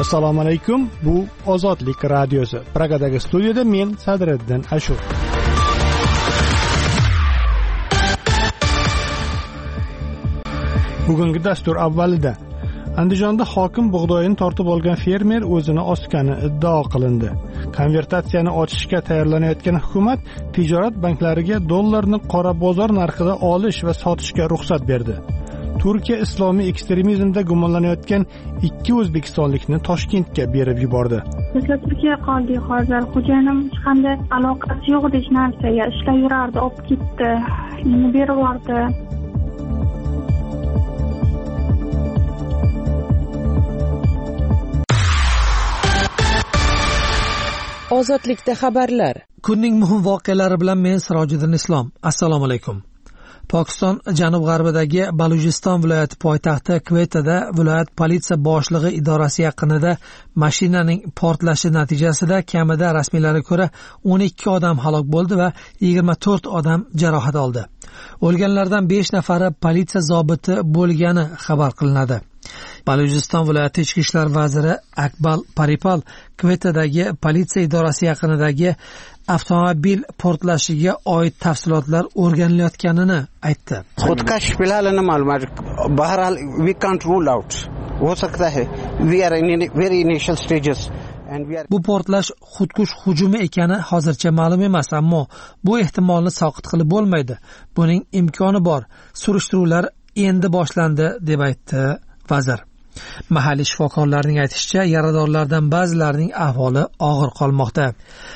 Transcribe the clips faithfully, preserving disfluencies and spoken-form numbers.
Assalomu alaykum. Bu Ozodlik radiosi. Pragadagi studiyada men Sadriddin Ashur. Bugungi dastur avvalida Andijonda hokim bug'doyini tortib olgan fermer o'zini osgani iddao qilindi. Konvertatsiyani ochishga tayyorlanayotgan hukumat tijorat banklariga dollarni qora bozor narxida olish va sotishga ruxsat berdi. Turkiya islomiy ekstremizmda gumonlanayotgan ikki o'zbekistonlikni Toshkentga berib yubordi. Bizlar Turkiya qoldik hozir. Xo'jayinim hech qanday aloqasi yo'q hech narsaga ishlayverardi, olib ketdi, meni berib yubordi. Ozodlikda xabarlar. Kunning muhim voqealari bilan men Sirojiddin Islom. Assalomu alaykum. Pokiston janub-g'arbidagi Balujiston viloyati poytaxti Kvetada viloyat politsiya boshlig'i idorasi yaqinida mashinaning portlashi natijasida kamida rasmiylarga ko'ra o'n ikki odam halok bo'ldi va yigirma to'rt odam jarohat oldi. O'lganlardan besh nafari politsiya zobiti bo'lgani xabar qilinadi. Balujiston viloyati ichki ishlar vaziri Akbal Paripal Kvetadagi politsiya idorasi yaqinidagi avtomobil portlashiga oid tafsilotlar o'rganilayotganini aytdi. Xudkash filalini ma'lumot bahral we can't rule out. Ho sakta hai. We are in very initial stages. Bu portlash xudkush hujumi ekani hozircha ma'lum emas, ammo bu ehtimolni soqit qilib bo'lmaydi. Buning imkoni bor. Surishtiruvlar endi boshlandi deb aytdi vazir. Mahalliy shifokorlarning aytishicha, yaradorlardan ba'zilarining ahvoli og'ir qolmoqda.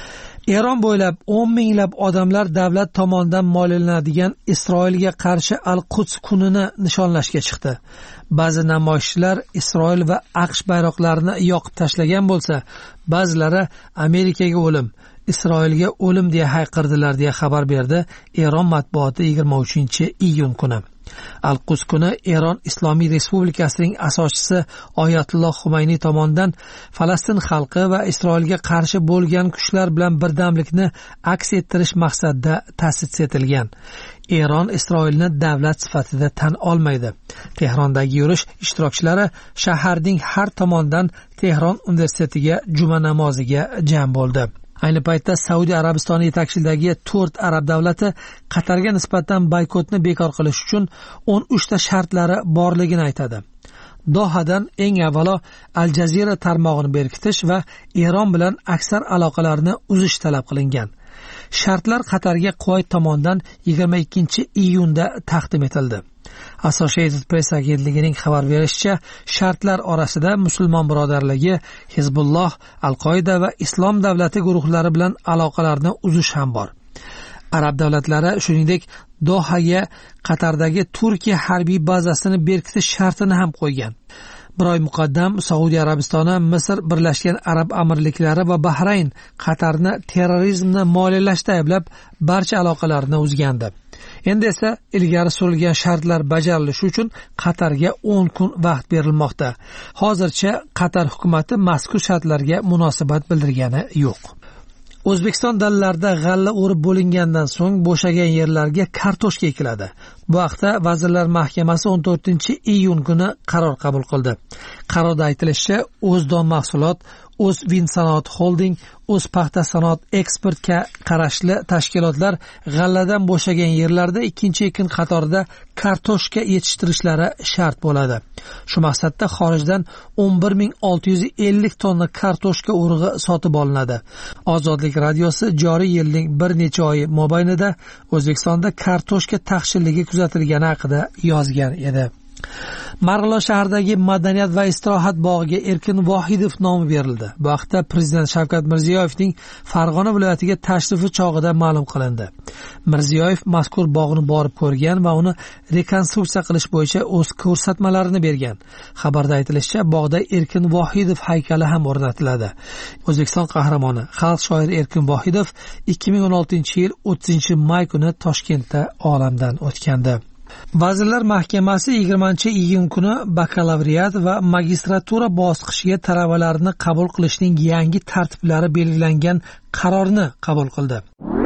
Eron bo'ylab o'n minglab odamlar davlat tomonidan moliyalanadigan Isroilga qarshi Al-Quds kunini nishonlashga chiqdi. Ba'zi namoyishchilar Isroil va AQSh bayroqlarini yoqib tashlagan bo'lsa, ba'zilari Amerikaga o'lim, Isroilga o'lim deya hayqirdilar deya xabar berdi Eron matbuoti yigirma uchinchi iyun kuni. Al-Quds kuni Eron Islomiy Respublikasining asoschisi Oyatulloh Xumayniy tomonidan Falastin xalqi va Isroilga qarshi bo'lgan kuchlar bilan birdamlikni aks ettirish maqsadida ta'sis etilgan. Eron Isroilni davlat sifatida tan olmaydi. Tehrondagi yurish ishtirokchilari shaharning har tomonidan Tehron universitetiga juma namoziga jam bo'ldi. Ayni paytda Saudiya Arabistoni yetakchiligidagi to'rt arab davlati Qatarga nisbatan boykotni bekor qilish uchun o'n uch ta shartlari borligini aytadi. Dohadan eng avvalo Al Jazeera tarmog'ini berkitish va Eron bilan aksar aloqalarni uzish talab qilingan. Shartlar Qatarga Kuvayt tomonidan yigirma ikkinchi iyunda taqdim etildi. Associated Press agentligining xabar berishicha, shartlar orasida musulmon birodarligi, Hizbulloh, Al-Qoida va Islom davlati guruhlari bilan aloqalarni uzish ham bor. Arab davlatlari shuningdek Dohaga Qatardagi Turkiya harbiy bazasini berkitish shartini ham qo'ygan. Bir oy muqaddam Saudiya Arabistoni, Misr, Birlashgan Arab Amirliklari va Bahrayn Qatarni terrorizmni moliyalashda ayblab barcha aloqalarini uzgandi. Endi esa ilgari surilgan shartlar bajarilishi uchun Qatarga o'n kun vaqt berilmoqda. Hozircha Qatar hukumatı mazkur shartlarga munosabat bildirgani yo'q. O'zbekiston dallarida g'alla o'rib bo'lingandan so'ng bo'shagan yerlarga kartoshka ekiladi. Bu haqda Vazirlar Mahkamasi o'n to'rtinchi iyun kuni qaror qabul qildi. Qarorda aytilishicha, O'zdon mahsulot, O'z Vinsanoat Holding, O'z paxta sanoat eksportga qarashli tashkilotlar g'alladan bo'shagan yerlarda ikkinchi ekin qatorida kartoshka yetishtirishlari shart bo'ladi. Shu maqsadda xorijdan o'n bir ming olti yuz ellik tonna kartoshka urug'i sotib olinadi. Ozodlik radiosi joriy yilning bir necha oyi mobaynida O'zbekistonda kartoshka taqchilligi kuzatilgani haqida yozgan edi. Marg'ilon shahridagi Madaniyat va istirohat bog'iga Erkin Vohidov nomi berildi. Bu haqda Prezident Shavkat Mirziyoyevning Farg'ona viloyatiga tashrifi chog'ida ma'lum qilindi. Mirziyoyev mazkur bog'ni borib ko'rgan va uni rekonstruksiya qilish bo'yicha o'z ko'rsatmalarini bergan. Xabarda aytilishicha, bog'da Erkin Vohidov haykali ham o'rnatiladi. O'zbekiston qahramoni, xalq shoiri Erkin Vohidov ikki ming o'n oltinchi yil o'ttizinchi may kuni Toshkentda olamdan o'tgandi. Vazirlar Mahkamasi yigirmanchi iyun kuni bakalavriat va magistratura bosqichiga talabalarni qabul qilishning yangi tartiblari belgilangan qarorni qabul qildi.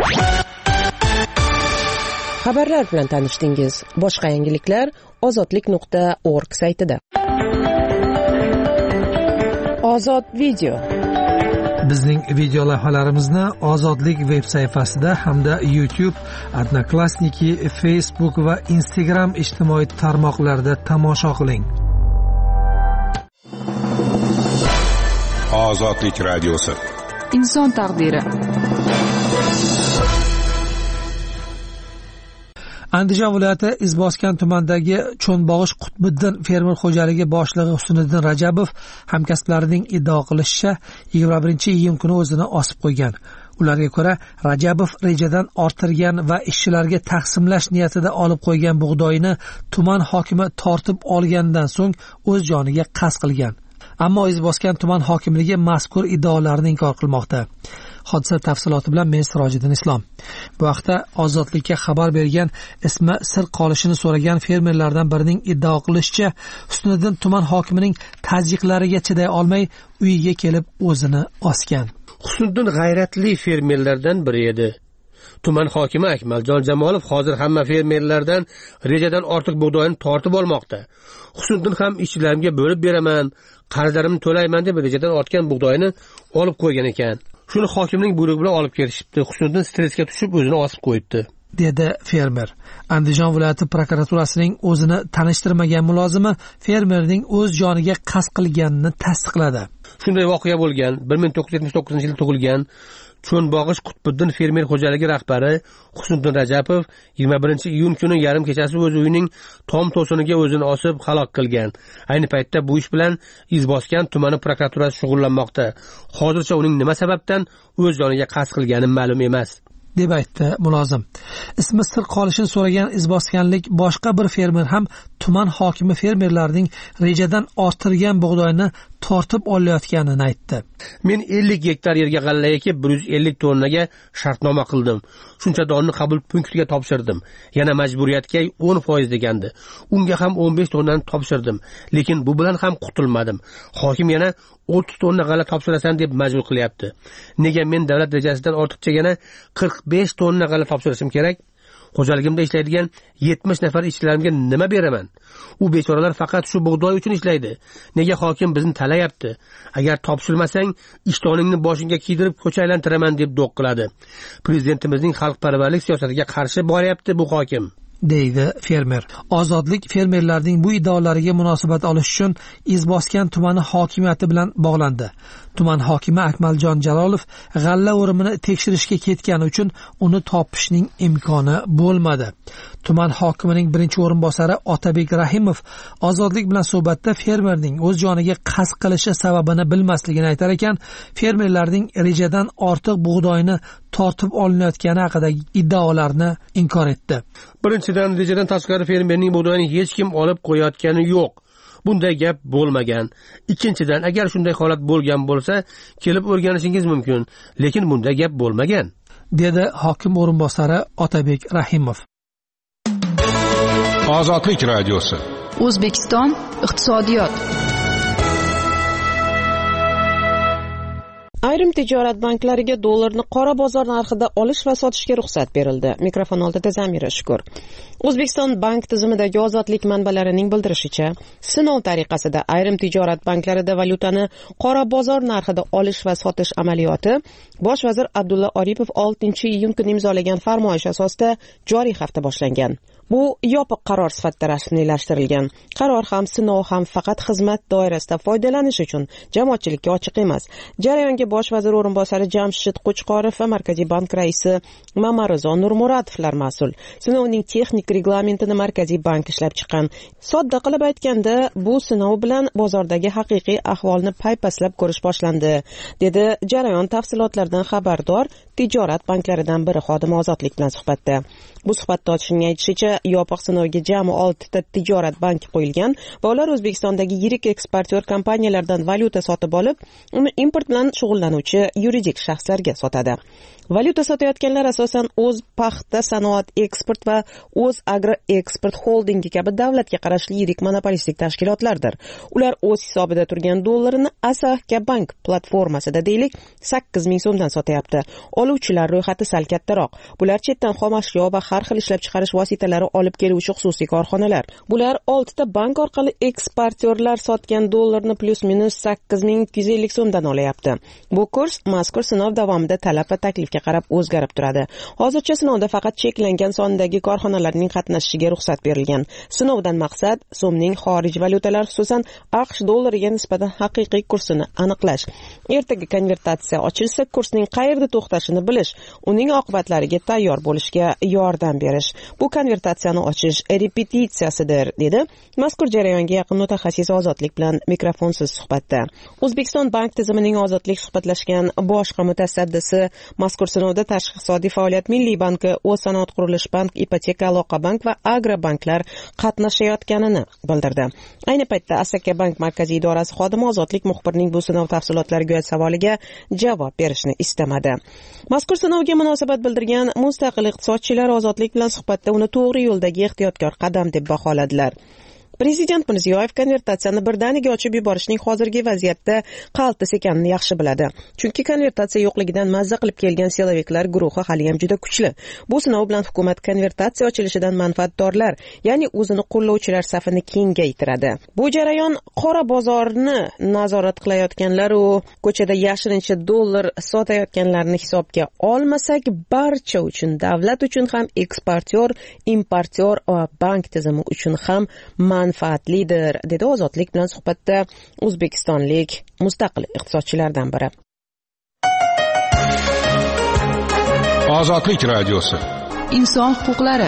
Xabarlar bilan tanishdingiz. Boshqa yangiliklar ozodlik nuqta org saytida. Ozod video. Bizning video lavhalarimizni Ozodlik veb sayfasida hamda YouTube, Odnoklassniki, Facebook va Instagram ijtimoiy tarmoqlarida tomosha qiling. Ozodlik radiosi. Inson taqdiri. Andijon viloyati Izboskan tumanidagi Cho'nbog'ish Qutbiddin fermer xo'jaligi boshlig'i Husniddin Rajabov hamkasblarining iddao qilishicha yigirma birinchi iyun kuni o'zini osib qo'ygan. Ularga ko'ra, Rajabov rejadan orttirgan va ishchilarga taqsimlash niyatida olib qo'ygan bug'doyini tuman hokimi tortib olgandan so'ng o'z joniga qasd qilgan. Ammo Izboskan tuman hokimligi mazkur iddaolarni inkor qilmoqda. Hodisa tafsiloti bilan men Sirojiddin Islom. Bu haqda Ozodlikka xabar bergan ismi sir qolishini so'ragan fermerlardan birining iddao qilishicha, Husniddin tuman hokimining tazyiqlariga chiday olmay uyiga kelib o'zini osgan. Husniddin g'ayratli fermerlardan biri edi. Tuman hokimi Akmaljon Jamolov hozir hamma fermerlardan rejadan ortiq bug'doyini tortib olmoqda. Husniddin ham ishchilarimga bo'lib beraman, qarzlarimni to'layman deb rejadan ortgan bug'doyini olib qo'ygan ekan. Shuni hokimning buyrug'i bilan olib kelishibdi. Husniddin stressga tushib o'zini osib qo'yibdi, dedi fermer. Andijon viloyati prokuraturasining o'zini tanishtirmagan mulozimi fermerning o'z joniga qasd qilganini tasdiqladi. Shunday voqea bo'lgan. bir ming to'qqiz yuz yetmish to'qqizinchi yilda tug'ilgan Cho'nbog'ish Qutbiddin fermer xo'jaligi rahbari Husniddin Rajabov yigirma birinchi iyun kuni yarim kechasi o'z uyining tom to'siniga o'zini osib halok qilgan. Ayni paytda bu ish bilan Izboskan tumani prokuraturasi shug'ullanmoqda. Hozircha uning nima sababdan o'z joniga qasd qilgani ma'lum emas, deb aytdi mulozim. Ismi sir qolishini so'ragan izboskanlik boshqa bir fermer ham tuman hokimi fermerlarning rejadan orttirgan bug'doyni tortib olayotganini aytdi. Men ellik gektar yerga g'alla ekib bir yuz ellik tonnaga shartnoma qildim. Shuncha donni qabul punktiga topshirdim. Yana majburiyatga o'n foiz degandi. Unga ham o'n besh tonnani topshirdim. Lekin bu bilan ham qutulmadim. Hokim yana o'ttiz tonna g'alla topshirasan deb majbur qilyapti. Nega men davlat rejasidan ortiqcha yana qirq besh tonna g'alla topshirishim kerak? Xo'jaligimda ishlaydigan yetmish nafar ishchilarimga nima beraman? U bechoralar faqat shu bug'doy uchun ishlaydi. Nega hokim bizni talayapti? Agar topshirmasang, ishtoningni boshingga kiydirib ko'cha aylantiraman deb do'q qiladi. Prezidentimizning xalqparvarlik siyosatiga qarshi boryapti bu hokim, deydi fermer. Ozodlik fermerlarning bu iddaolariga munosabat olish uchun Izboskan tumani hokimiyati bilan bog'landi. Tuman hokimi Akmaljon Jalolov g'alla o'rimini tekshirishga ketgani uchun uni topishning imkoni bo'lmadi. Tuman hokimining birinchi o'rinbosari Otabek Rahimov Ozodlik bilan suhbatda fermerning o'z joniga qasd qilishi sababini bilmasligini aytar ekan, fermerlarning rejadan ortiq bug'doyni tortib olinayotgani haqidagi iddaolarni inkor etdi. Birinchidan, rejadan tashqari fermerning bug'doyini hech kim olib qo'yayotgani yo'q. Bunday gap bo'lmagan. Ikkinchidan, agar shunday holat bo'lgan bo'lsa, kelib o'rganishingiz mumkin, lekin bunday gap bo'lmagan, dedi hokim o'rinbosari Otabek Rahimov. Ozodlik radiosi. O'zbekiston iqtisodiyot. Ayrim tijorat banklariga dollarni qora bozor narxida olish va sotishga ruxsat berildi. Mikrofon oldida Zamira Shukur. O'zbekiston bank tizimidagi ozodlik manbalarining bildirishicha, sinov tariqasida ayrim tijorat banklarida valyutani qora bozor narxida olish va sotish amaliyoti Bosh vazir Abdulla Oripov oltinchi iyun kuni imzolagan farmoyish asosida joriy hafta boshlangan. Bu yopiq qaror sifatida rasmiylashtirilgan. Qaror ham sinov ham faqat xizmat doirasida foydalanish uchun jamoatchilikka ochiq emas. Jarayonga bosh vazir o'rinbosari Jamshid Qo'chqorov va Markaziy bank raisi Mamarizo Nurmuratovlar mas'ul. Sinovning texnik reglamentini Markaziy bank ishlab chiqqan. Sodda qilib aytganda, bu sinov bilan bozordagi haqiqiy ahvolni paypaslab ko'rish boshlandi, dedi jarayon tafsilotlaridan xabardor tijorat banklaridan biri xodimi Ozodlik bilan suhbatda. Bu suhbatdoshining aytishicha, yopiq sinovga jami oltita tijorat banki qo'yilgan va ular O'zbekistondagi yirik eksportyor kompaniyalardan valyuta sotib olib, uni import bilan shug'ullanuvchi yuridik shaxslarga sotadi. Valyuta sotayotganlar asosan o'z paxta sanoat eksport va o'z agro eksport holdingi kabi davlatga qarashli yirik monopolistik tashkilotlardir. Ular o'z hisobida turgan dollarini Asaka Bank platformasida deylik sakkiz ming so'mdan sotayapti. Oluvchilar ro'yxati sal kattaroq. Bular chetdan xom ashyo va har xil ishlab chiqarish vositalari olib keluvchi xususiy korxonalar. Bular oltita bank orqali eksportyorlar sotgan dollarni plyus minus sakkiz ming ikki yuz ellik so'mdan olyapti. Bu kurs mazkur sinov davomida talab va taklifga qarab o'zgarib turadi. Hozircha sinovda faqat cheklangan sondagi korxonalarning qatnashishiga ruxsat berilgan. Sinovdan maqsad so'mning xorij valyutalar, xususan AQSh dollariga nisbatan haqiqiy kursini aniqlash. Ertaga konvertatsiya ochilsa, kursning qayerda to'xtashini bilish, uning oqibatlariga tayyor bo'lishga yordam berish. Bu konvertatsiyani ochish repetitsiyasidir, dedi mazkur jarayonga yaqin mutaxassis Ozodlik bilan mikrofonsiz suhbatda. O'zbekiston bank tizimining Ozodlik suhbatlashgan boshqa mutasaddisi mazkur sinovda Tashqi iqtisodiy faoliyat milliy banki, O'zsanoat qurilish bank, Ipoteka aloqa bank va agrobanklar qatnashayotganini bildirdi. Ayni paytda Asaka bank markaziy idorasi xodimi Ozodlik muxbirining bu sinov tafsilotlariga oid savoliga javob berishni istamadi. Mazkur sinovga munosabat bildirgan mustaqil iqtisodchilar Ozodlik bilan suhbatda uni to'g'ri yo'ldagi ehtiyotkor qadam deb baholadilar. Prezident Mirziyoyev konvertatsiyani birdaniga ochib yuborishning hozirgi vaziyatda qaltis ekanini yaxshi biladi. Chunki konvertatsiya yo'qligidan mazza qilib kelgan siloviklar guruhi hali ham juda kuchli. Bu sinov bilan hukumat konvertatsiya ochilishidan manfaatdorlar, ya'ni o'zini qo'llovchilar safini kengaytiradi. Bu jarayon qora bozorni nazorat qilayotganlar u ko'chada yashirincha dollar sotayotganlarni hisobga olmasak, barcha uchun, davlat uchun ham, eksportyor, importyor va bank tizimi uchun ham manfaatlidir, dedi Ozodlik bilan suhbatda o'zbekistonlik mustaqil iqtisodchilardan biri. Ozodlik radiosi. Inson huquqlari.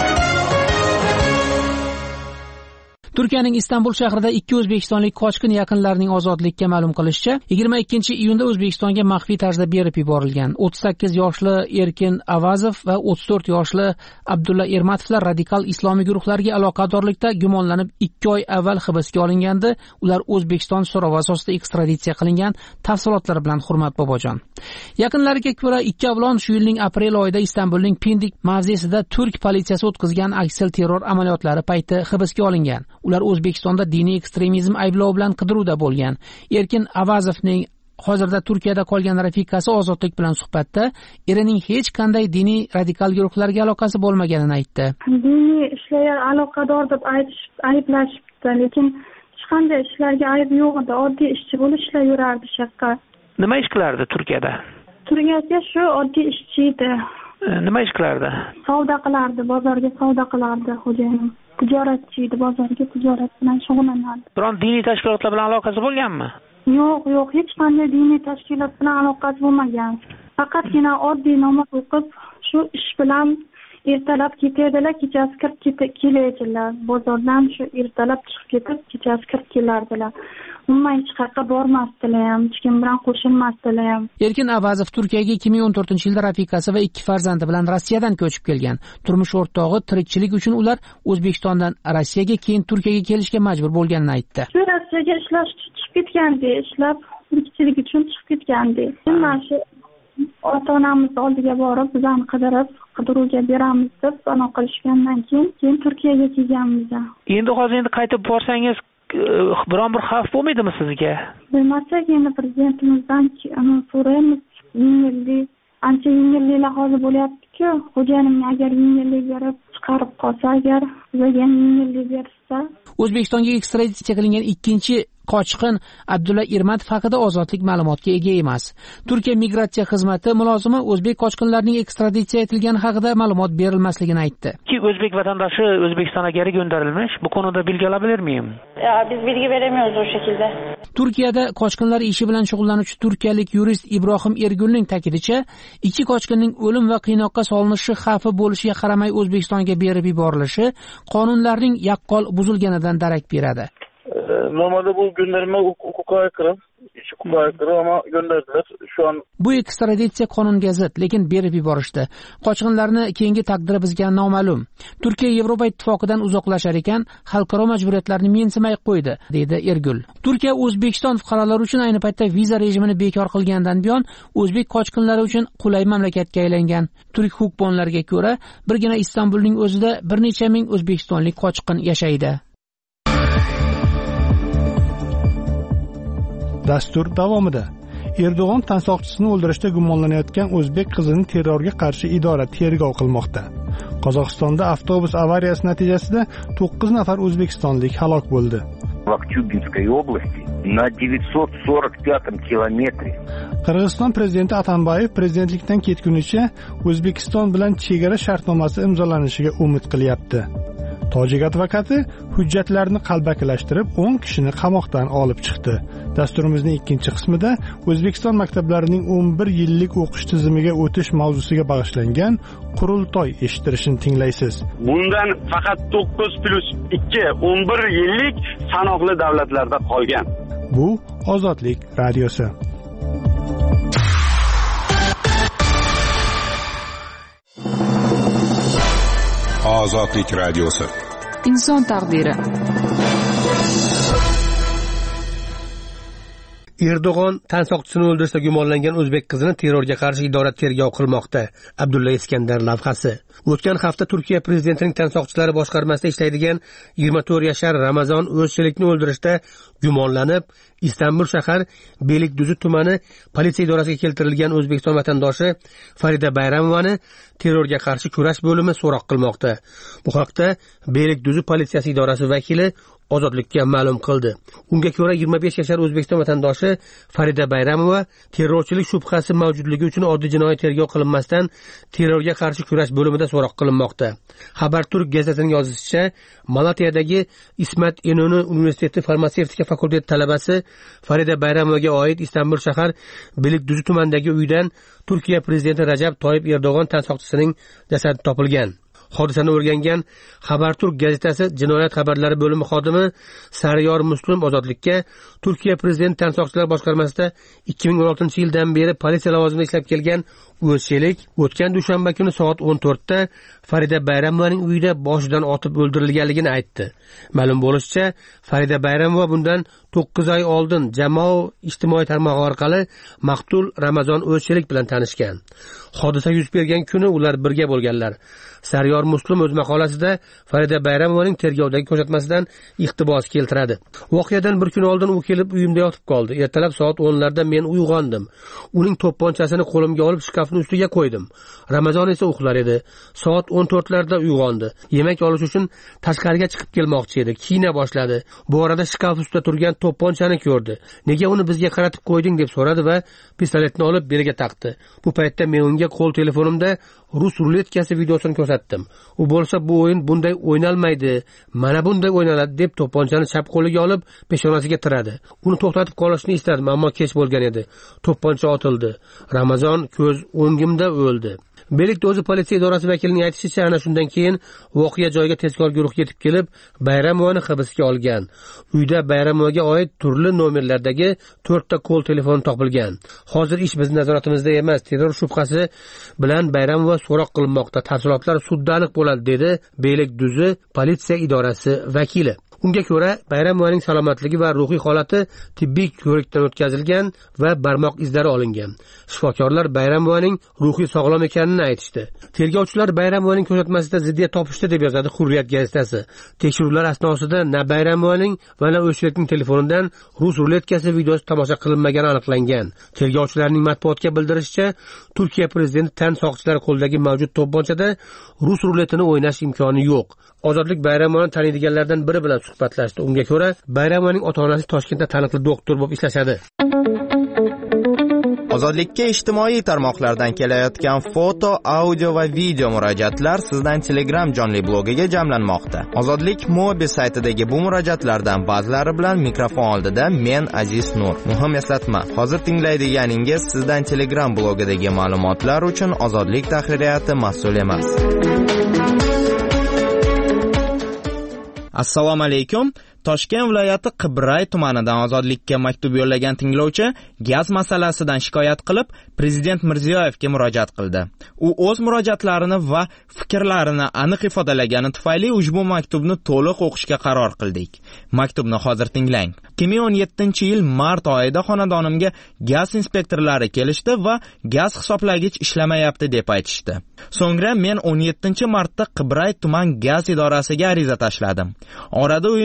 Turkiyaning Istanbul shahrida ikki o'zbekistonlik qochqin yaqinlarining ozodlikka ma'lum qilishicha, yigirma ikkinchi iyunda O'zbekistonga maxfiy tarzda berib yuborilgan. o'ttiz sakkiz yoshli Erkin Avazov va o'ttiz to'rt yoshli Abdulla Ermatovlar radikal islomiy guruhlarga aloqadorlikda gumonlanib ikki oy avval hibsga olingandi. Ular O'zbekiston so'rovi asosida ekstraditsiya qilingan. Tafsilotlar bilan Hurmat Bobojon. Yaqinlariga ko'ra, ikki avlon shu yilning aprel oyida Istanbulning Pindik mavzesida turk politsiyasi o'tkazgan aksil terror amaliyotlari payti hibsga olingan. Ular O'zbekistonda diniy ekstremizm ayblovi bilan qidiruvda bo'lgan. Erkin Avazovning hozirda Turkiyada qolgan rafiqasi Ozodlik bilan suhbatda erining hech qanday diniy radikal guruhlarga aloqasi bo'lmaganini aytdi. Diniy ishlarga aloqador deb ayblashibdi, lekin hech qanday ishlarga ayb yo'q edi. Oddiy ishchi bo'lib ishlar yurardi shaqqa. Nima ish qilardi Turkiyada? Turkiyada shu oddiy ishchi edi. Nima ish qilardi? Savdo qilardi, bozorga savdo qilardi xo'jayinim. Tijoratchi edi, bozorga tijorat bilan shug'ullanardi. Biron diniy tashkilotlar bilan aloqasi bo'lganmi? Yo'q, yo'q, hech qanday diniy tashkilot bilan aloqasi bo'lmagan. Faqatgina oddiy namoz o'qib, shu ish bilan ertalab ketadilar, kechasi kirib kelaydilar. Bozordan shu ertalab chiqib ketib, kechasi kirib kelardilar. Umuman hech qayerga bormasdilar ham, hech kim bilan qo'shilmasdilar ham. Erkin Avazov Turkiyaga ikki ming o'n to'rtinchi yilda rafiqasi va ikki farzandi bilan Rossiyadan ko'chib kelgan. Turmush o'rtog'i tirikchilik uchun ular O'zbekistondan Rossiyaga, keyin Turkiyaga kelishga majbur bo'lganini aytdi. Shu Rossiyaga ishlash chiqib ketgandi, ishlab tirikchilik uchun chiqib ketgandi. Mana shu ota-onamiz oldiga borib, bizani qidirib, qidiruvga beramiz deb bano qilishgandan keyin, keyin Turkiyaga kelganmiz. Endi hozir endi qaytib borsangiz biron bir xavf bo'lmaydimi sizga? Bilmasak, endi prezidentimizdan so'raymiz. Yengillik, ancha yengilliklar hozir bo'lyapti-ku. Xo'jayinimga agar yengillik berib chiqarib qolsa, agar bizga yengillik bersa, O'zbekistonga ekstraditsiya qilingan ikkinchi qochqin Abdulla Ermatov haqida Ozodlik ma'lumotga ega emas. Turkiya migratsiya xizmati mulozimi o'zbek qochqinlarining ekstraditsiya etilgani haqida ma'lumot berilmasligini aytdi. Ki o'zbek vatandaşı O'zbekistonga geri gönderilmiş. Bu konuda bilgi alabilir miyim? Ya biz bilgi veremiyoruz o şekilde. Turkiyada qochqinlar ishi bilan shug'ullanuvchi turkiyalik yurist Ibrohim Ergulning ta'kidicha, ikki qochqinning o'lim va qiynoqqa solinishi xavfi bo'lishiga qaramay O'zbekistonga berib yuborilishi qonunlarning yaqqol buzilganidan darak beradi. Normalde bu gönderme hukuka aykırı, iş hukuka aykırı ama gönderdiler. Şu an bu ekstraditsiya qonunga zid, lekin berib yuborishdi. Qochqinlarni keyingi taqdiri bizga noma'lum. Turkiya Yevropa ittifoqidan uzoqlashar ekan, xalqaro majburiyatlarni mensimay qo'ydi, dedi Ergul. Turkiya O'zbekiston fuqarolari uchun ayni paytda viza rejimini bekor qilgandan buyon o'zbek qochqinlari uchun qulay mamlakatga aylangan. Turk huquqbonlariga ko'ra, birgina Istanbulning o'zida bir necha ming o'zbekistonlik qochqin yashaydi. Dastur davomida Erdo'g'on tansoqchisini o'ldirishda gumonlanayotgan o'zbek qizini terrorga qarshi idora tergov qilmoqda. Qozog'istonda avtobus avariyasi natijasida to'qqiz nafar o'zbekistonlik halok bo'ldi. В Актюбинской области на девятьсот сорок пятом километре. Qirg'iziston prezidenti Atambayev prezidentlikdan ketgunicha O'zbekiston bilan chegara shartnomasi imzolanishiga umid qilyapti. Tojik advokati hujjatlarni qalbakilashtirib o'n kishini qamoqdan olib chiqdi. Dasturimizning ikkinchi qismida O'zbekiston maktablarining o'n bir yillik o'qish tizimiga o'tish mavzusiga bag'ishlangan qurultoy eshittirishini tinglaysiz. Bundan faqat to'qqiz plus ikki o'n bir yillik sanoqli davlatlarda qolgan. Bu Ozodlik radiosi. Ozodlik radiosi. Inson taqdiri. Erdo'g'on tan soqchisini o'ldirishda gumonlangan o'zbek qizini terrorga qarshi idora tergov qilmoqda. Abdulla Iskandar lavhasi. O'tgan hafta Turkiya prezidentining tan soqchilari boshqarmasida ishlaydigan yigirma to'rt yashar Ramazon O'zchelikni o'ldirishda gumonlanib, Istanbul shahar Belikduzi tumani politsiya idorasiga keltirilgan O'zbekiston vatandoshi Farida Bayramovani terrorga qarshi kurash bo'limi so'roq qilmoqda. Bu haqda Belikduzi politsiyasi idorasi vakili Ozodlikka ma'lum qildi. Unga ko'ra yigirma besh yashar O'zbekiston vatandoshi Farida Bayramova terrorchilik shubhasi mavjudligi uchun oddiy jinoiy tergov qilinmasdan terrorga qarshi kurash bo'limida so'roq qilinmoqda. Haberturk gazetining yozishicha, Malatiyadagi Ismat Inonu universiteti farmatsevtika fakulteti talabasi Farida Bayramovaga oid Istanbul shahar Belikduzi tumanidagi uydan Turkiya prezidenti Rajab Toyib Erdo'g'on tan soqchisining jasadi topilgan. Hodisani o'rgangan Haberturk gazetasi jinoyat xabarlari bo'limi xodimi Saryor Muslim Ozodlikka Turkiya prezidenti tan soqchilar boshqarmasida ikki ming o'n oltinchi yildan beri politsiya lavozimida ishlab kelgan O'zchelik o'tgan dushanba kuni soat o'n to'rtda Farida Bayramovaning uyida boshidan otib o'ldirilganligini aytdi. Ma'lum bo'lishicha, Farida Bayramova bundan to'qqiz oy oldin Jamao ijtimoiy tarmog'i orqali maqtul Ramazon O'zchelik bilan tanishgan. Hodisa yuz bergan kuni ular birga bo'lganlar. Saryor Muslim o'z maqolasida Farida Bayramovaning tergovdagi ko'rsatmasidan iqtibos keltiradi. Voqeadan bir kun oldin u kelib uyimda yotib qoldi. Ertalab soat o'nlarda men uyg'ondim. Uning to'pponchasini qo'limga olib shkafning ustiga qo'ydim. Ramazon esa uxlar edi. Soat o'n to'rtlarda uyg'ondi. Yemak olish uchun tashqariga chiqib kelmoqchi edi. Kiyina boshladi. Bu orada shkaf ustida turgan to'pponchani ko'rdi. Nega uni bizga qaratib qo'yding deb so'radi va pistoletni olib beliga taqdi. Bu paytda men unga qo'l telefonimda rus ruletkasi videosini ko'rsatdim. U bo'lsa bu o'yin bunday o'ynalmaydi, mana bunday o'ynaladi deb to'pponchani chap qo'liga olib peshonasiga tiradi. Uni to'xtatib qolishni istadim, ammo kech bo'lgan edi. To'pponcha otildi. Ramazon ko'z o'ngimda o'ldi. Belikduzi politsiya idorasi vakilining aytishicha, ana shundan keyin voqea joyiga tezkor guruh yetib kelib, Bayramovani hibsga olgan. Uyda Bayramovaga oid turli nomerlardagi to'rtta qo'l telefoni topilgan. Hozir ish biz nazoratimizda emas, terror shubhasi bilan Bayramova so'roq qilinmoqda. Tafsilotlar sudda aniq bo'ladi, dedi Belikduzi politsiya idorasi vakili. Unga ko'ra, Bayramovaning salomatligi va ruhiy holati tibbiy ko'rikdan o'tkazilgan va barmoq izlari olingan. Shifokorlar Bayramovaning ruhiy sog'lom ekanini aytishdi. Tergovchilar Bayramovaning ko'rsatmasida ziddiyat topishdi deb yozadi Hurriyat gazetasi. Tekshiruvlar asnosida na Bayramovaning va na O'zchelikning telefonidan rus ruletkasi videosi tomosha qilinmagani aniqlangan. Tergovchilarning matbuotga bildirishicha, Turkiya prezidenti tan soqchilari qo'lidagi mavjud to'pponchada rus ruletini o'ynash imkoni yo'q. Ozodlik Bayramovani taniydiganlardan biri bilan suhbatlashdi. Unga ko'ra, Bayramovning ota-onasi Toshkentda taniqli doktor bo'lib ishlashadi. Ozodlikka ijtimoiy tarmoqlardan kelayotgan foto, audio va video murojaatlar sizdan Telegram jonli blogiga jamlanmoqda. Ozodlik Mobi saytidagi bu murojaatlardan ba'zilari bilan mikrofon oldida men Aziz Nur. Muhim eslatma, hozir tinglaydiganingiz sizdan Telegram blogidagi ma'lumotlar uchun Ozodlik tahririyati mas'ul emas. Assalomu alaykum. Toshkent viloyati Qibray tumanidan Ozodlikka maktub yo'llagan tinglovchi gaz masalasidan shikoyat qilib, Prezident Mirziyoyevga murojaat qildi. U o'z murojaatlarini va fikrlarini aniq ifodalagani tufayli ushbu maktubni to'liq o'qishga qaror qildik. Maktubni hozir tinglang. ikki ming o'n yettinchi yil mart oyida xonadonimga gaz inspektorlari kelishdi va gaz hisoblagich ishlamayapti deb aytishdi. So'ngra men o'n yettinchi martda Qibray tuman gaz idorasiga ariza tashladim. Orada uyimga inspektor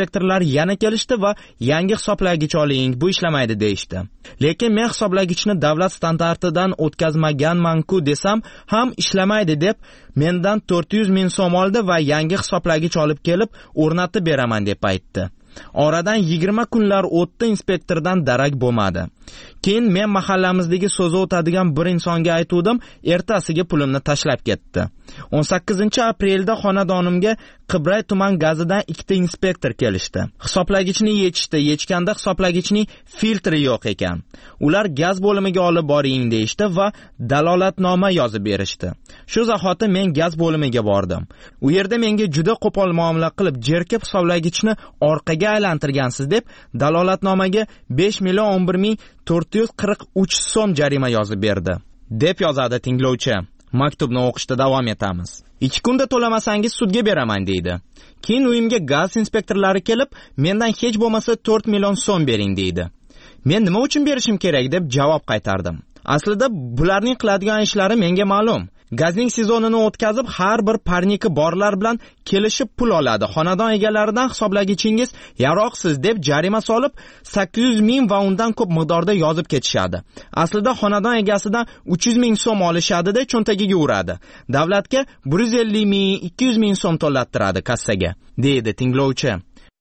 inspektorlar yana kelishdi va yangi hisoblagich oling, bu ishlamaydi deyishdi. Lekin men hisoblagichni davlat standartidan o'tkazmaganman-ku desam ham ishlamaydi deb mendan to'rt yuz ming so'm oldi va yangi hisoblagich olib kelib o'rnatib beraman deb aytdi. Oradan yigirma kunlar o'tdi, inspektordan darak bo'lmadi. Keyin men mahallamizdagi so'zi o'tadigan bir insonga aytuvdim, ertasiga pulimni tashlab ketdi. o'n sakkizinchi aprelda xonadonimga Qibray tuman gazidan ikkita inspektor kelishdi. Hisoblagichni yechishdi, yechganda hisoblagichning filtri yo'q ekan. Ular gaz bo'limiga olib boring deyishdi va dalolatnoma yozib berishdi. Shu zahoti men gaz bo'limiga bordim. U yerda menga juda qo'pol muomala qilib, jerkib hisoblagichni orqaga aylantirgansiz deb dalolatnomaga besh million o'n bir ming to'rt yuz qirq uch so'm jarima yozib berdi, deb yozadi tinglovchi. Maktubni o'qishda davom etamiz. ikki kunda to'lamasangiz sudga beraman deydi. Keyin uyimga gaz inspektorlari kelib, mendan hech bo'lmasa to'rt million so'm bering deydi. Men nima uchun berishim kerak deb javob qaytardim. Aslida bularning qiladigan ishlari menga ma'lum. Gazning sezonini o'tkazib, har bir parniki borlar bilan kelishib pul oladi. Xonadon egalaridan hisoblagichingiz yaroqsiz deb jarima solib, sakkiz yuz ming va undan ko'p miqdorda yozib ketishadi. Aslida xonadon egasidan uch yuz ming so'm olishadi-da cho'ntagiga uradi. Davlatga bir yuz ellik ming, ikki yuz ming so'm to'lattiradi kassaga, deydi tinglovchi.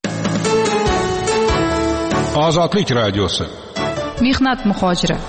Ozodlik radiosi. Mehnat muhojiri.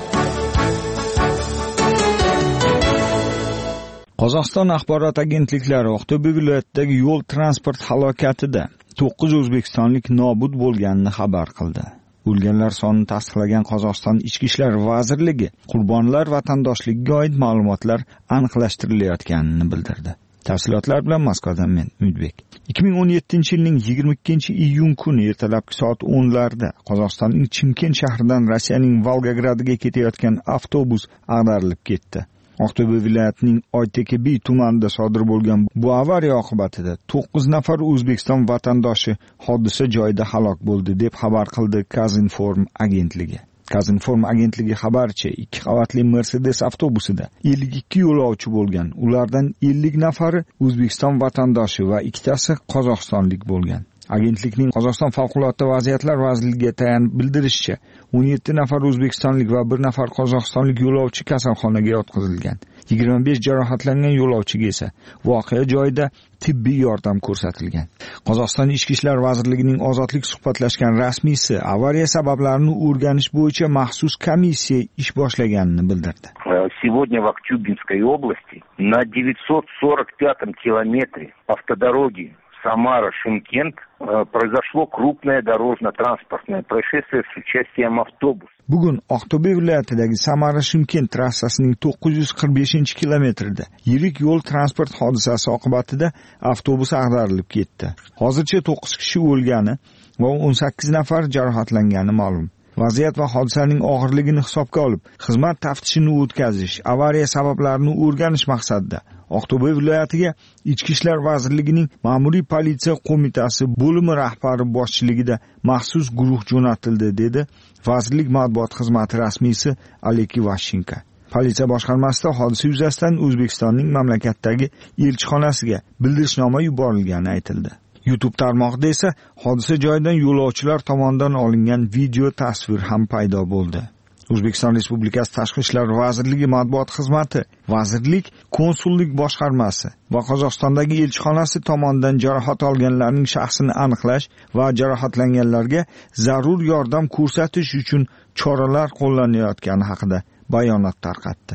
Qozog'iston axborot agentliklari Aqto'be viloyatidagi yo'l transport halokatida to'qqiz o'zbekistonlik nobud bo'lganini xabar qildi. O'lganlar sonini tasdiqlagan Qozog'iston Ichki ishlar vazirligi qurbonlar vatandoshligiga oid ma'lumotlar aniqlashtirilayotganini bildirdi. Tafsilotlar bilan Moskvadan men Umidbek. ikki ming o'n yettinchi yilning yigirma ikkinchi iyun kuni ertalabki soat o'nlarda Qozog'istonning Chimkent shahridan Rossiyaning Volgogradiga ketayotgan avtobus ag'darilib ketdi. Aqto'be viloyatining Oytekebi tumanida sodir bo'lgan bu avariya oqibatida to'qqiz nafar O'zbekiston vatandoshi hodisa joyida halok bo'ldi deb xabar qildi Kazinform agentligi. Kazinform agentligi xabarchi ikki qavatli Mercedes avtobusida ellik ikki yo'lovchi bo'lgan. Ulardan ellik nafari O'zbekiston vatandoshi va ikkitasi qozog'istonlik bo'lgan. Agentlikning Qozog'iston favqulodda vaziyatlar vazirligiga tayanib bildirishicha, o'n yetti nafar o'zbekistonlik va bir nafar qozog'istonlik yo'lovchi kasalxonaga yotqizilgan. yigirma besh jarohatlangan yo'lovchiga esa voqea joyida tibbiy yordam ko'rsatilgan. Qozog'iston Ichki ishlar vazirligining ozodlik suhbatlashgan rasmiysi avariya sabablarini o'rganish bo'yicha maxsus komissiya ish boshlaganini bildirdi. Сегодня в Актюбинской области на девятьсот сорок пятом километре автодороги Самара-Шымкент произошло крупное дорожно-транспортное происшествие с участием автобуса. Bugun Aqto'be viloyatidagi Samara-Shimkent trassasining to'qqiz yuz qirq beshinchi kilometrida yirik yo'l transport hodisasi oqibatida avtobus ag'darilib ketdi. Hozircha to'qqiz kishi o'lgani va o'n sakkiz nafar jarohatlangani ma'lum. Vaziyat va hodisaning og'irligini hisobga olib, xizmat taftishini o'tkazish, avariya sabablarini o'rganish maqsadida Aqto'be viloyatiga Ichki ishlar vazirligining Ma'muriy politsiya qo'mitasi bo'limi rahbari boshchiligida maxsus guruh jo'natildi, dedi vazirlik matbuot xizmati rasmiysi Aleki Vashenko. Politsiya boshqarmasida hodisa yuzasidan O'zbekistonning mamlakatdagi elchixonasiga bildirishnoma yuborilgani aytildi. YouTube tarmog'ida esa hodisa joyidan yo'lovchilar tomonidan olingan video tasvir ham paydo bo'ldi. O'zbekiston Respublikasi Tashqi ishlar vazirligi matbuot xizmati, vazirlik konsullik boshqarmasi va Qozog'istondagi elchixonasi tomonidan jarohat olganlarning shaxsini aniqlash va jarohatlanganlarga zarur yordam ko'rsatish uchun choralar qo'llanayotgani haqida bayonot tarqatdi.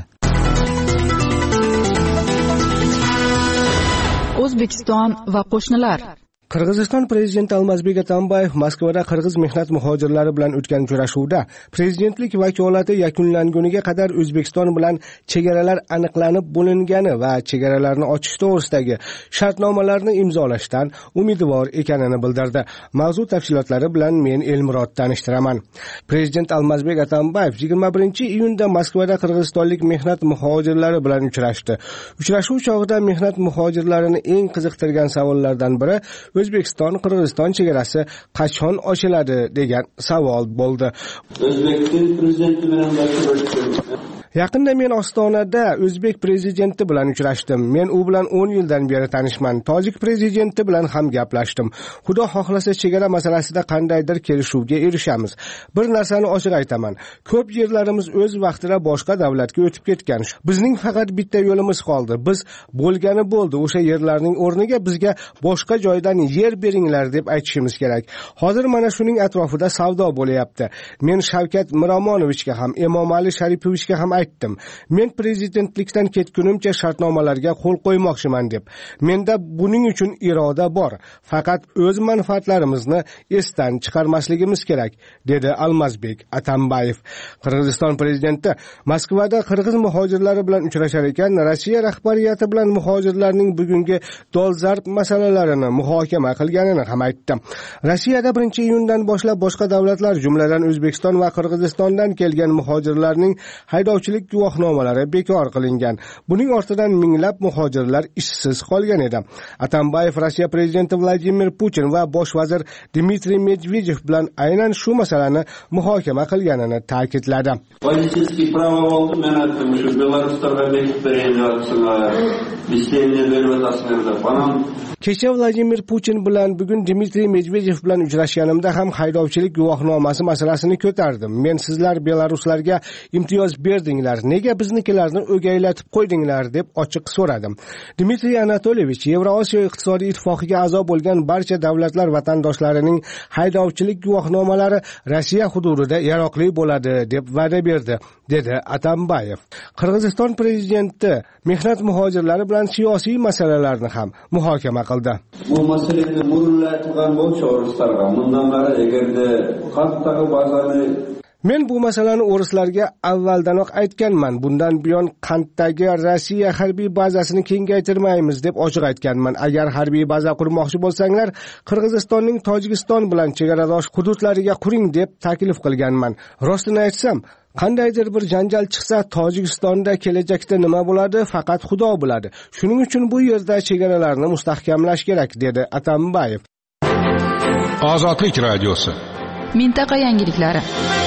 O'zbekiston va qo'shnilar. Qirg'iziston prezidenti Almazbek Atambayev Moskvada qirg'iz mehnat muhojirlari bilan o'tgan uchrashuvda prezidentlik vakolati yakunlanguniga qadar O'zbekiston bilan chegaralar aniqlanib bo'lingani va chegaralarni ochish to'g'risidagi shartnomalarni imzolashdan umidvor ekanini bildirdi. Mavzu tafsilotlari bilan men Elmurod tanishtiraman. Prezident Almazbek Atambayev yigirma birinchi iyunda Moskvada qirg'izistonlik mehnat muhojirlari bilan uchrashdi. Uchrashuv chog'ida mehnat muhojirlarini eng qiziqtirgan savollardan biri O'zbekiston-Qirg'iziston chegarasi qachon ochiladi degan savol bo'ldi. Yaqinda men Ostonada o'zbek prezidenti bilan uchrashdim. Men u bilan o'n yildan beri tanishman. Tojik prezidenti bilan ham gaplashdim. Xudo xohlasa chegara masalasida qandaydir kelishuvga erishamiz. Bir narsani ochiq aytaman. Ko'p yerlarimiz o'z vaqtida boshqa davlatga o'tib ketgan. Bizning faqat bitta yo'limiz qoldi. Biz bo'lgani bo'ldi. O'sha yerlarning o'rniga bizga boshqa joydan yer beringlar deb aytishimiz kerak. Hozir mana shuning atrofida savdo bo'layapti. Men Shavkat Miromonovichga ham, Emomali Sharipovichga ham aytdim. Men prezidentlikdan ketgunimcha shartnomalarga qo'l qo'ymoqchiman deb. Menda buning uchun iroda bor. Faqat o'z manfaatlarimizni esdan chiqarmasligimiz kerak, dedi Almazbek Atambayev. Qirg'iziston prezidenti Moskvada qirg'iz muhojirlari bilan uchrashar ekan, Rossiya rahbariyati bilan muhojirlarning bugungi dolzarb masalalarini muhokama qilganini ham aytdi. Rossiyada birinchi iyundan boshlab boshqa davlatlar, jumladan O'zbekiston va Qirg'izistondan kelgan muhojirlarning haydovchilik guvohnomalari bekor qilingan. Buning ortidan minglab muhojirlar ishsiz qolgan edi. Atambayev Rossiya prezidenti Vladimir Putin va bosh vazir Dmitriy Medvedev bilan aynan shu masalani muhokama qilganini ta'kidladi. Водительский право oldu, men aytdim, shu Belaruslarga bekib beryapsizlar. Bizga berib o'tasizlar. Bana Kecha Vladimir Putin bilan bugun Dmitriy Medvedev bilan uchrashganimda ham haydovchilik guvohnomasi masalasini ko'tardim. Men sizlar Belaruslarga imtiyoz berdinglar, nega biznikilarni o'gaylatib qo'ydinglar deb ochiq so'radim. Dmitriy Anatolyevich Yevrosiyo iqtisodiy ittifoqiga a'zo bo'lgan barcha davlatlar vatandoshlarining haydovchilik guvohnomalari Rossiya hududida yaroqli bo'ladi deb va'da berdi, dedi Atambayev. Qirg'iziston prezidenti mehnat muhojirlari bilan siyosiy masalalarni ham muhokama qildi. Bu masalani murillayotgan bo'lsa o'rislarga bundan beri agarda xalqdagi bazani Men bu masalani o'rislarga avvaldanoq aytganman. Bundan buyon Qanddagi Rossiya harbiy bazasini kengaytirmaymiz deb ochiq aytganman. Agar harbiy baza qurmoqchi bo'lsanglar, Qirg'izistonning Tojikiston bilan chegaradosh hududlariga quring deb taklif qilganman. Rostini aytsam, qandaydir bir janjal chiqsa, Tojikistonda kelajakda nima bo'ladi, faqat Xudo biladi. Shuning uchun bu yerda chegaralarni mustahkamlash kerak, dedi Atambayev. Ozodlik radiosi. Mintaqa yangiliklari.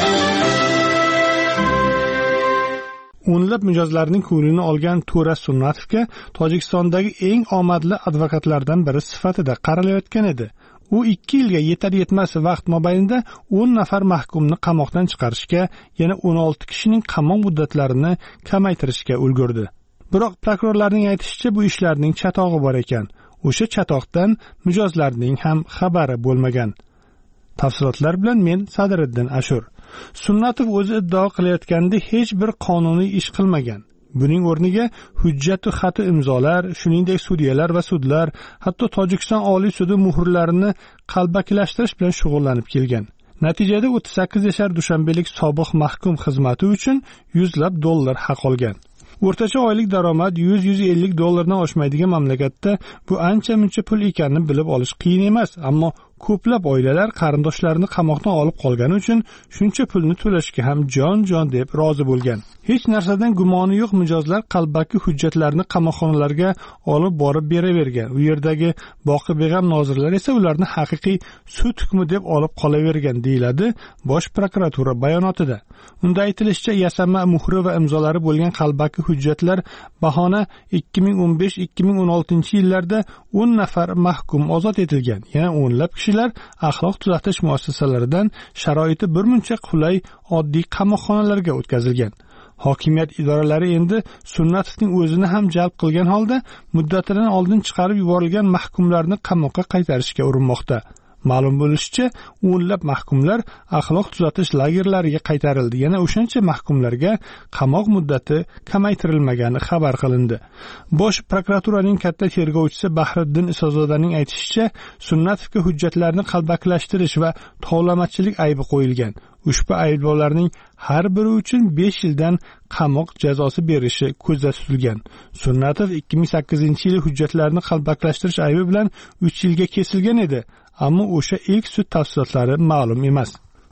O'nlab mijozlarning ko'nglini olgan To'ra Sunnatovga Tojikistondagi eng omadli advokatlardan biri sifatida qaralayotgan edi. U ikki yilga yetar yetmas vaqt mobaynida o'n nafar mahkumni qamoqdan chiqarishga, yana o'n olti kishining qamoq muddatlarini kamaytirishga ulgurdi. Biroq prokurorlarning aytishicha, bu ishlarning chatog'i bor ekan. O'sha chatoqdan mijozlarning ham xabari bo'lmagan. Tafsilotlar bilan men Sadriddin Ashur. Sunnatov o'zi iddao qilayotganda hech bir qonuniy ish qilmagan. Buning o'rniga hujjat va xati imzolar, shuningdek sudyalar va sudlar, hatto Tojikiston Oliy sudi muhrlarini qalbakilashtirish bilan shug'ullanib kelgan. Natijada o'ttiz sakkiz yashar dushanbelik sobiq mahkum xizmati uchun yuzlab dollar haq olgan. O'rtacha oylik daromad yuz yuz ellik dollardan oshmaydigan mamlakatda bu ancha-muncha pul ekanini bilib olish qiyin emas, ammo ko'plab oilalar qarindoshlarini qamoqdan olib qolgani uchun shuncha pulni to'lashga ham jon-jon deb rozi bo'lgan. Hech narsadan gumoni yo'q mijozlar qalbaki hujjatlarni qamoqxonalarga olib borib beravergan. U yerdagi boqi beg'am nozirlar esa ularni haqiqiy sud hukmi deb olib qolavergan, deyiladi Bosh prokuratura bayonotida. Unda aytilishicha, yasama muhri va imzolari bo'lgan qalbaki hujjatlar bahona ikki ming o'n besh ikki ming o'n oltinchi yillarda o'n nafar mahkum ozod etilgan. Yana o'nlab kishilar axloq tuzatish muassasalaridan sharoiti birmuncha qulay oddiy qamoqxonalarga o'tkazilgan. Hokimiyat idoralari endi Sunnatovning o'zini ham jalb qilgan holda muddatidan oldin chiqarib yuborilgan mahkumlarni qamoqqa qaytarishga urinmoqda. Ma'lum bo'lishicha, o'nlab mahkumlar axloq tuzatish lagerlariga qaytarildi. Yana o'shancha mahkumlarga qamoq muddati kamaytirilmagani xabar qilindi. Bosh prokuraturaning katta tergovchisi Bahriddin Isozodaning aytishicha, Sunnatovga hujjatlarni qalbakilashtirish va tovlamachilik aybi qo'yilgan. Ushbu ayblovlarning har biri uchun besh yildan qamoq jazosi berishi ko'zda tutilgan. Sunnatov ikki ming sakkizinchi yil hujjatlarni qalbakilashtirish aybi bilan uch yilga kesilgan edi, ammo o'sha ilk sud tafsilotlari ma'lum emas.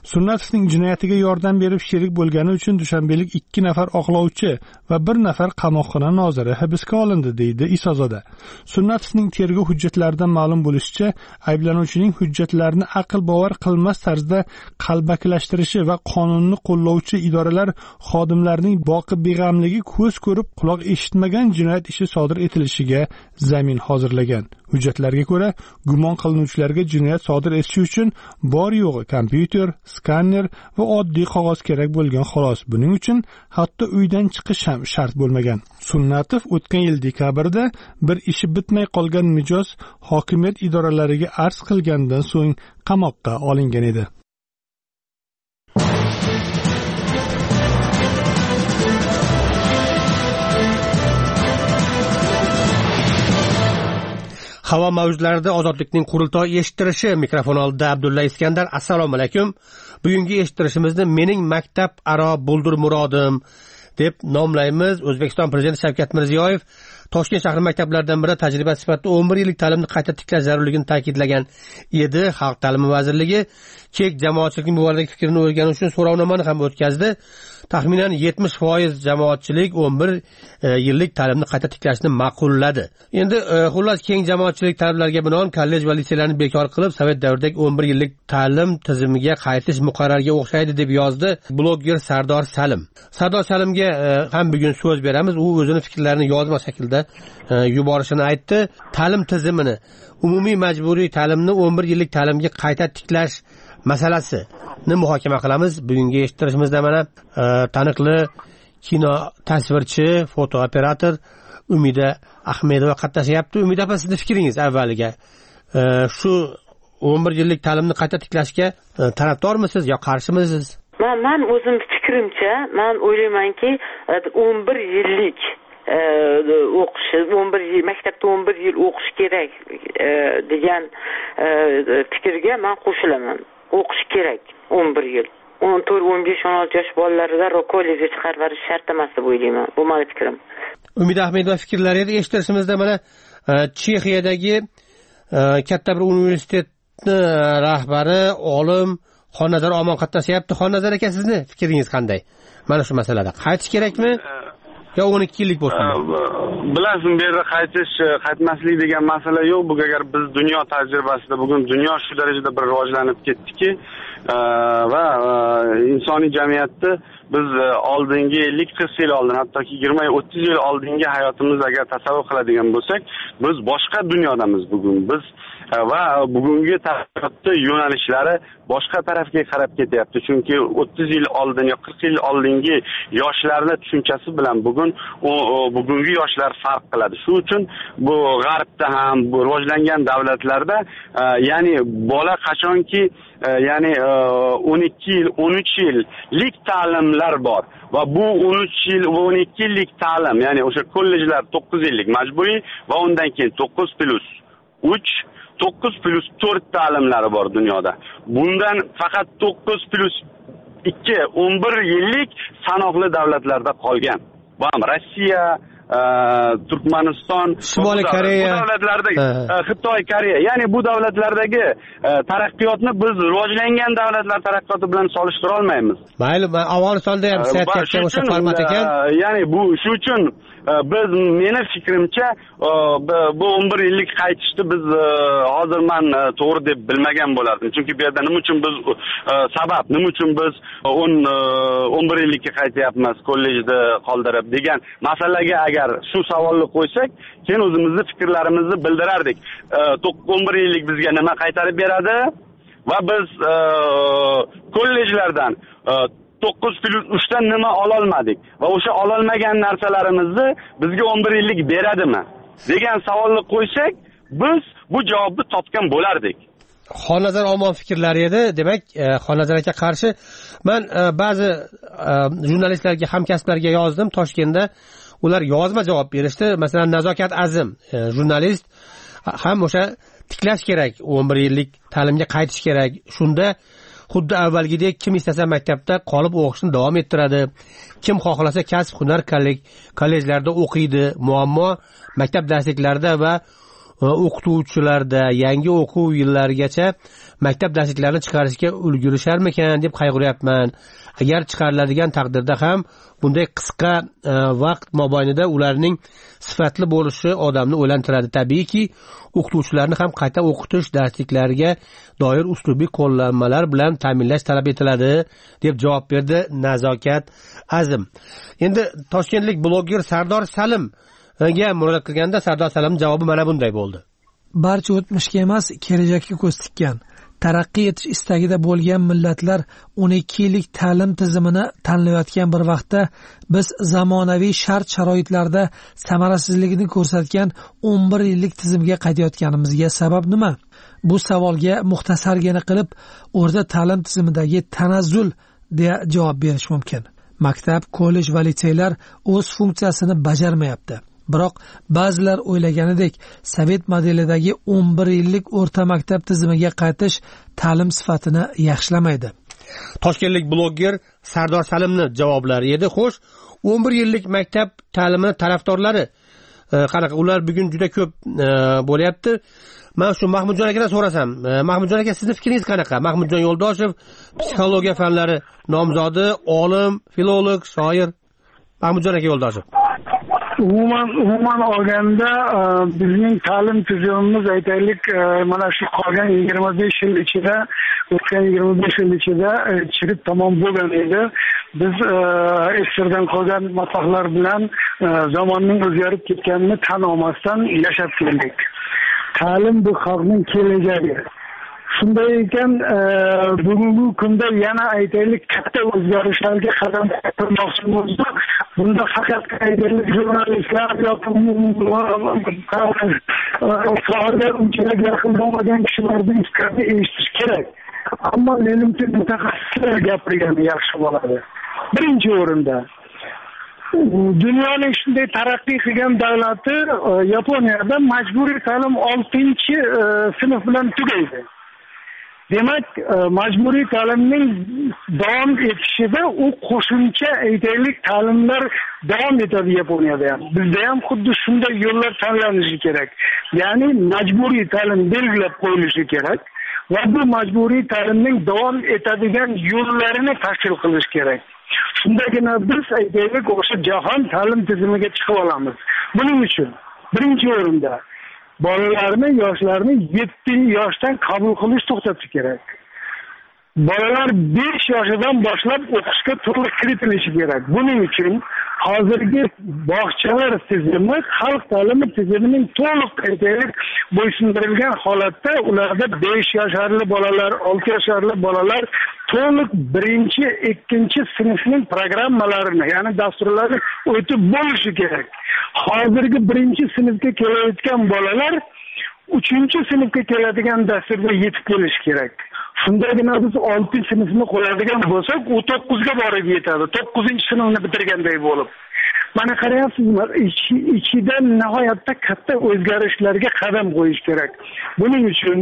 Sunnatovning jinoyatiga yordam berib sherik bo'lgani uchun dushanbalik ikki nafar oqlovchi va bir nafar qamoqxona noziri hibsga olindi, deydi Isozoda. Sunnatovning tergov hujjatlaridan ma'lum bo'lishicha, ayblanuvchining hujjatlarni aql bovar qilmas tarzda qalbakilashtirishi va qonunni qo'llovchi idoralar xodimlarining boqib beg'amligi ko'z ko'rib quloq eshitmagan jinoyat ishi sodir etilishiga zamin hozirlagan. Hujjatlarga ko'ra, gumon qilinuvchilarga jinoyat sodir etish uchun bor yo'g'i kompyuter, skanner va oddiy qog'oz kerak bo'lgan xolos. Buning uchun hatto uydan chiqish ham shart bo'lmagan. Sunnatov o'tgan yil dekabrda bir ishi bitmay qolgan mijoz hokimiyat idoralariga arz qilgandan so'ng qamoqqa olingan edi. Havo mavjlarida ozodlikning qurultoy eshittirishi. Mikrofon oldida Abdulla Iskandar. Assalomu alaykum. Bugungi eshittirishimizni mening maktab aro buldur murodim deb nomlaymiz. O'zbekiston Prezidenti Shavkat Mirziyoyev Toshkent shahri maktablaridan biri tajriba sifatida o'n bir yillik ta'limni qayta tiklash zarurligini ta'kidlagan edi. Xalq ta'limi vazirligi kek jamoatchilikning bu boradagi fikrini o'rganish uchun so'rovnomani ham o'tkazdi. Taxminan yetmish foiz jamoatchilik o'n bir yillik ta'limni qayta tiklashni ma'qulladi. Endi xullas keng jamoatchilik talablariga binoan kollej va litseylarni bekor qilib, Sovet davridagi o'n bir yillik ta'lim tizimiga qaytish muqarrarga o'xshaydi deb yozdi bloger Sardor Salim. Sardor Salimga ham bugun so'z beramiz. U o'zini fikrlarini yozma shaklda yuborishini aytdi. Ta'lim tizimini, umumiy majburiy ta'limni o'n bir yillik ta'limga qayta tiklash masalasini muhokama qilamiz. Bugungi eshittirishimizda mana taniqli kino tasvirchi, fotooperator Umida Ahmedova qatnashyapti. Umida opa, sizning fikringiz avvaliga shu o'n bir yillik ta'limni qayta tiklashga tarafdormisiz yo qarshimisiniz? Men men o'zim fikrimcha, men o'ylaymanki, o'n bir yillik o'qish, o'n bir yil maktabda o'n bir yil o'qish kerak degan fikrga men qo'shilaman. O'qish kerak o'n bir yil. o'n to'rt o'n besh o'n olti yosh bolalarida kollejga chiqarib berish shart emas deb o'ylayman. Bu mening fikrim. Umida Ahmedova fikrlari edi. Eshittirishimizda mana Chexiyadagi katta bir universitetning rahbari, olim Xonnazar Omon qatnashyapti. Xonnazar aka, sizning fikringiz qanday? Mana shu masalada qaytish kerakmi? Yo o'n ikki yillik bo'lsin. Bilasizmi, bu yerda qaytish, qaytmaslik degan masala yo'q. Bu agar biz dunyo tajribasida bugun dunyo shu darajada bir rivojlanib ketdiki va insoniy jamiyatda biz oldingi ellik qirq yil oldin, hattoki yigirma o'ttiz yil oldingi hayotimizni agar tasavvur qiladigan bo'lsak, biz boshqa dunyodamiz bugun. Biz va bugungi taraqqiyotda yo'nalishlari boshqa tarafga qarab ketyapti. Chunki o'ttiz yil oldin yo qirq yil oldingi yoshlarning tushunchasi bilan bugun o bugungi yoshlar farq qiladi. Shuning uchun bu g'arbda ham, bu rivojlangan davlatlarda ya'ni bola qachonki ya'ni o'n ikki yil, o'n uch yillik ta'limlar bor va bu o'n uch yil va o'n ikki yillik ta'lim, ya'ni o'sha kollejlar to'qqiz yillik majburiy va undan keyin to'qqiz plus uch, to'qqiz plus to'rt ta'limlari bor dunyoda. Bundan faqat to'qqiz plus ikki, o'n bir yillik sanoqli davlatlarda qolgan. Bu ham Rossiya, Turkmaniston, Shimoliy Koreya, bu davlatlardagi Xitoy, Koreya, ya'ni bu davlatlardagi taraqqiyotni biz rivojlangan davlatlar taraqqiyoti bilan solishtira olmaymiz. Mayli, Afg'onistonda ham siyosatga o'sha format ekan. Ya'ni bu shu uchun biz, meni fikrimcha, bu o'n bir yillik qaytishni biz hozir men to'g'ri deb bilmagan bo'lardim. Chunki bu yerda nima uchun biz sabab, nima uchun biz o'n bir yillikka qaytyapmiz kollejda qoldirib degan masalaga agar shu savolni qo'ysak, keyin o'zimizni fikrlarimizni bildirardik. o'n bir yillik bizga nima qaytarib beradi va biz kollejlardan to'qqiz plus uchdan nima ololmadik va o'sha ololmagan narsalarimizni bizga o'n bir yillik beradimi degan savolni qo'ysak, biz bu javobni topgan bo'lardik. Xonnazar Omon fikrlari edi. Demak, Xonnazar aka qarshi men ba'zi jurnalistlarga, hamkasblarga yozdim Toshkentda. Ular yozma javob berishdi. Masalan, Nazokat Azim jurnalist ham o'sha tiklash kerak, o'n bir yillik ta'limga qaytish kerak. Shunda xuddi avvalgidek kim istasa maktabda qolib o'qishni davom ettiradi. Kim xohlasa kasb hunar kollejlarda o'qiydi. Muammo maktab darsliklarida va o'qituvchilarda yangi o'quv yillarigacha maktab darsliklarini chiqarishga ulgurisharmikan deb qayg'uryapman. Agar chiqariladigan taqdirda ham bunday qisqa vaqt mobaynida ularning sifatli bo'lishi odamni o'ylantiradi. Tabiiyki, o'qituvchilarni ham qayta o'qitish darsliklariga doir uslubiy qo'llanmalar bilan ta'minlash talab etiladi deb javob berdi Nazokat Azim. Endi toshkentlik bloger Sardor Salimga murojaat qilganda Sardor Salimning javobi mana bunday bo'ldi. Barcha o'tmishga emas, kelajakka ko'z tikkan, taraqqiy etish istagida bo'lgan millatlar o'n ikki yillik ta'lim tizimini tanlayotgan bir vaqtda biz zamonaviy shart-sharoitlarda samarasizligini ko'rsatgan o'n bir yillik tizimga qaytayotganimizga sabab nima? Bu savolga muxtasargina qilib, o'rta ta'lim tizimidagi tanazzul deya javob berish mumkin. Maktab, kollej va litseylar o'z funksiyasini bajarmayapti. Biroq ba'zilar o'ylaganidek sovet modelidagi o'n bir yillik o'rta maktab tizimiga qaytish ta'lim sifatini yaxshilamaydi. Toshkentlik bloger Sardor Salimning javoblari edi. Xo'sh, o'n bir yillik maktab ta'limi tarafdorlari qanaqa? Ular bugun juda ko'p bo'lyapti. Men shu Mahmudjon akadan so'rasam, Mahmudjon aka, sizning fikringiz qanaqa? Mahmudjon Yo'ldoshev, psixologiya fanlari nomzodi, olim, filolog, shoir. Mahmudjon aka Yo'ldoshev. Umuman umuman olganda bizning ta'lim tizimimiz aytaylik mana shu qolgan yigirma besh yil ichida, o'tgan yigirma besh yil ichida chirib tamom bo'lgan edi. Biz eksirdan qolgan matohlar bilan zamonning o'zgarib ketganini tan olmasdan yashab keldik. Ta'lim bu xalqning kelajagi. Shunday ekan, bugungi kunda yana aytaylik katta o'zgarishlarga qadam qo'ymoqchi bo'lsak, bunda faqat aytaylik jurnalistlar yoki sohaga unchalik yaqin bo'lmagan kishilarning fikrini eshitish kerak. Ammo menimcha mutaxassislar gapirgani yaxshi bo'ladi. Birinchi o'rinda dunyoning shunday taraqqiy qilgan davlati Yaponiyada majburiy ta'lim oltinchi sinf bilan tugaydi. Demak, majburiy ta'limning davom etishida u qo'shimcha aytaylik ta'limlar davom etadi Yaponiyada ham. Bizda ham xuddi shunday yo'llar tanlanishi kerak. Ya'ni majburiy ta'lim belgilab qo'yilishi kerak va bu majburiy ta'limning davom etadigan yo'llarini tashkil qilish kerak. Shundagina biz aytaylik o'sha jahon ta'lim tizimiga chiqib olamiz. Buning uchun birinchi o'rinda bolalarni, yoshlarni yetti yoshdan qabul qilish to'xtatish kerak. Bolalar besh yoshidan boshlab o'qishga to'liq kiritilishi kerak. Buning uchun hozirgi bog'chalar tizimi xalq ta'limi tizimining to'liq aytaylik bo'ysundirilgan holatda ularda besh yoshli bolalar, olti yoshli bolalar to'liq birinchi, ikkinchi sinfning programmalarini, ya'ni dasturlarini o'tib bo'lishi kerak. Hozirgi birinchi sinfga kelayotgan bolalar uchinchi sinfga keladigan dasturga yetib kelish kerak. Shundagina biz oltinchi sinfni qo'yadigan bo'lsak, u to'qqizga borib yetadi. to'qqizinchi sinfni bitirganday bo'lib. Mana qarayapsizmi, ichida nihoyatda katta o'zgarishlarga qadam qo'yish kerak. Buning uchun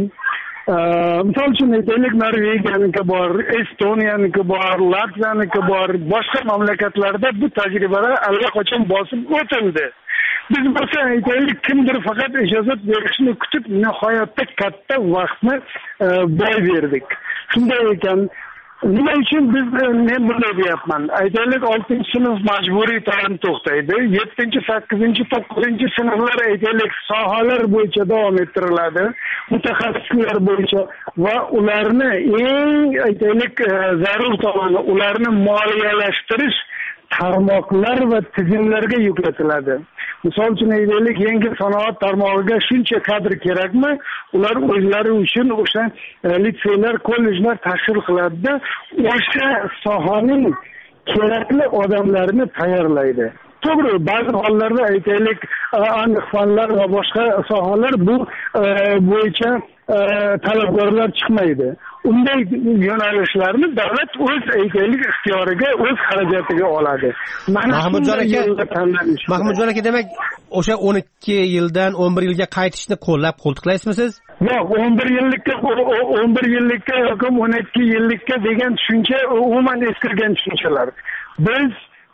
misol uchun aytaylik, Norvegiyaniki bor, Estoniyaniki bor, Latviyaniki bor, boshqa mamlakatlarda bu tajribalar allaqachon bosib o'tildi. Biz bo'lsa aytaylik, kimdir faqat ijozat berishni kutib nihoyatda katta vaqtni boy berdik. Shunday ekan, nima uchun biz men bunday deyapman? Aytaylik, oltinchi sinf majburiy ta'lim to'xtaydi, yettinchi, sakkizinchi, to'qqizinchi sinflar aytaylik sohalar bo'yicha davom ettiriladi, mutaxassislar bo'yicha va ularni eng aytaylik zarur tomoni ularni moliyalashtirish tarmoqlar va tizimlarga yuklatiladi. Misol uchun aytaylik, yangi sanoat tarmog'iga shuncha kadr kerakmi? Ular o'zlari uchun o'sha litseylar, kollejlar tashkil qiladi, o'sha sohaning kerakli odamlarini tayyorlaydi. To'g'ri, ba'zi hollarda aytaylik, aniq fanlar va boshqa sohalar bu bo'yicha talabgorlar chiqmaydi. Unday yo'nalishlarni davlat o'z aytaylik ixtiyoriga, o'z xarajatiga oladi. Mahmudjon aka, Mahmudjon aka, demak, o'sha o'n ikki yildan o'n bir yilga qaytishni qo'llab qo'ltiqlaysizmi siz? Yo'q, o'n bir yillikka, o'n bir yillikka yoki o'n ikki yillikka degan tushuncha umuman eskirgan tushunchalar. Biz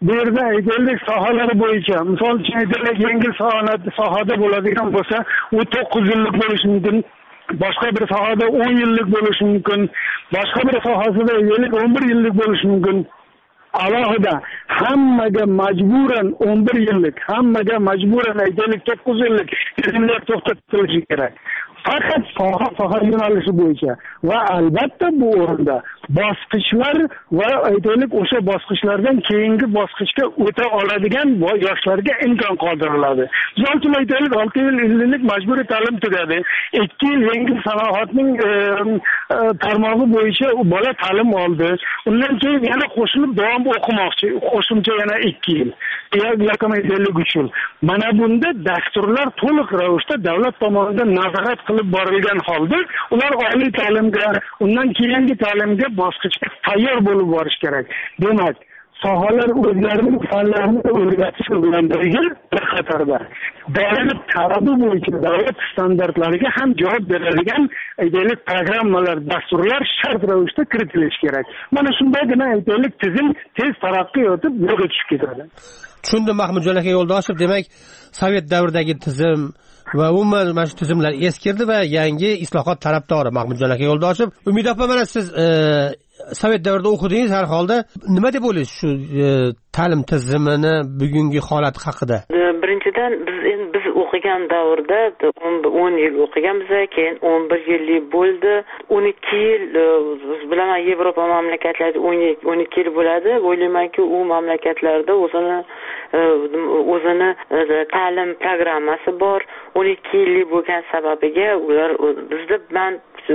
bu yerda aytaylik sohalari bo'yicha, misol uchun aytaylik yengil sohada bo'ladigan bo'lsa, u to'qqiz yillik bo'lishi mumkin. Boshqa bir sohada o'n yillik bo'lishi mumkin. Boshqa bir sohasida o'n bir yillik bo'lishi mumkin. Alohida hammaga majburan o'n bir yillik, hammaga majburan aytaylik to'qqiz yillik tizimlar to'xtatilishi kerak. Faqat soha soha yo'nalishi bo'yicha va albatta bu o'rinda bosqichlar va aytaylik o'sha bosqichlardan keyingi bosqichga o'ta oladigan yoshlarga imkon qoldiriladi. Misol uchun aytaylik olti yil illik majburiy ta'lim tugadi. ikki yil yengil sanoatning tarmog'i bo'yicha u bola ta'lim oldi. Undan keyin yana qo'shilib davom o'qimoqchi, qo'shimcha yana ikki yil. Yaqin aytaylik uch yil. Mana bunda dasturlar to'liq ravishda davlat tomonidan nazorat qilib borilgan holda ular oliy ta'limga, undan keyingi ta'limga bosqichga tayyor bo'lib borish kerak. Demak, sohalar o'zlarining fanlarini o'rgatish bilan birga bir qatorda davlat talabi bo'yicha davlat standartlariga ham javob beradigan aytaylik programmalar, dasturlar shart ravishda kiritilishi kerak. Mana shundagina aytaylik tizim tez taraqqiy etib yo'lga tushib ketadi. Tushundim Mahmudjon aka Yo'ldoshev, demak sovet davridagi tizim va umuman mana shu tizimlar eskirdi va yangi islohot tarafdori Mahmudjon aka Yo'ldoshev. Umid opa, mana siz e, sovet davrida o'qidingiz, har holda nima deb o'ylaysiz shu e, ta'lim tizimini bugungi holati haqida? Birinchidan biz biz o'qigan davrda o'n yil o'qiganmiz, keyin o'n bir yillik bo'ldi. o'n ikki yil bilaman Yevropa mamlakatlarida o'n ikki yil bo'ladi. O'ylaymanki, u mamlakatlarda o'zini o'zini ta'lim programmasi bor. o'n ikki yillik bo'lgan sababiga ular bizda man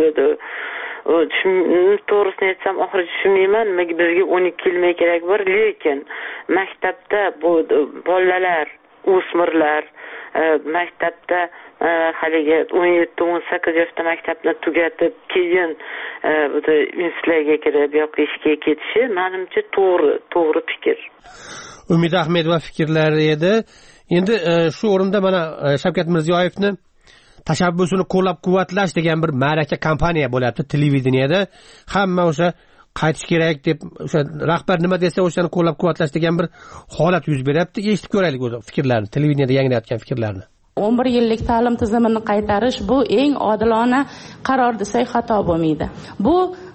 to'g'risini aytsam oxiri tushunmayman, bizga o'n ikki yil kerak bor, lekin maktabda bu bolalar, o'smirlar maktabda haligi o'n yetti o'n sakkiz yoshda maktabni tugatib keyin institutlarga kirib yoki ishga ketishi menimcha to'g'ri, to'g'ri fikr. Umid Ahmedova fikrlari edi. Endi shu o'rinda mana Shavkat Mirziyoyevni tashabbusini qo'llab-quvvatlash degan bir ma'raka kampaniya bo'lyapti televideniyada. Hamma o'sha qaytish kerak deb, o'sha rahbar nima desa o'shani qo'llab-quvvatlash degan bir holat yuz beryapti. Eshitib ko'raylik o'zi fikrlarni, televideniyada yangilayotgan fikrlarni. o'n bir yillik ta'lim tizimini qaytarish bu eng odilona qaror desak xato bo'lmaydi. Bu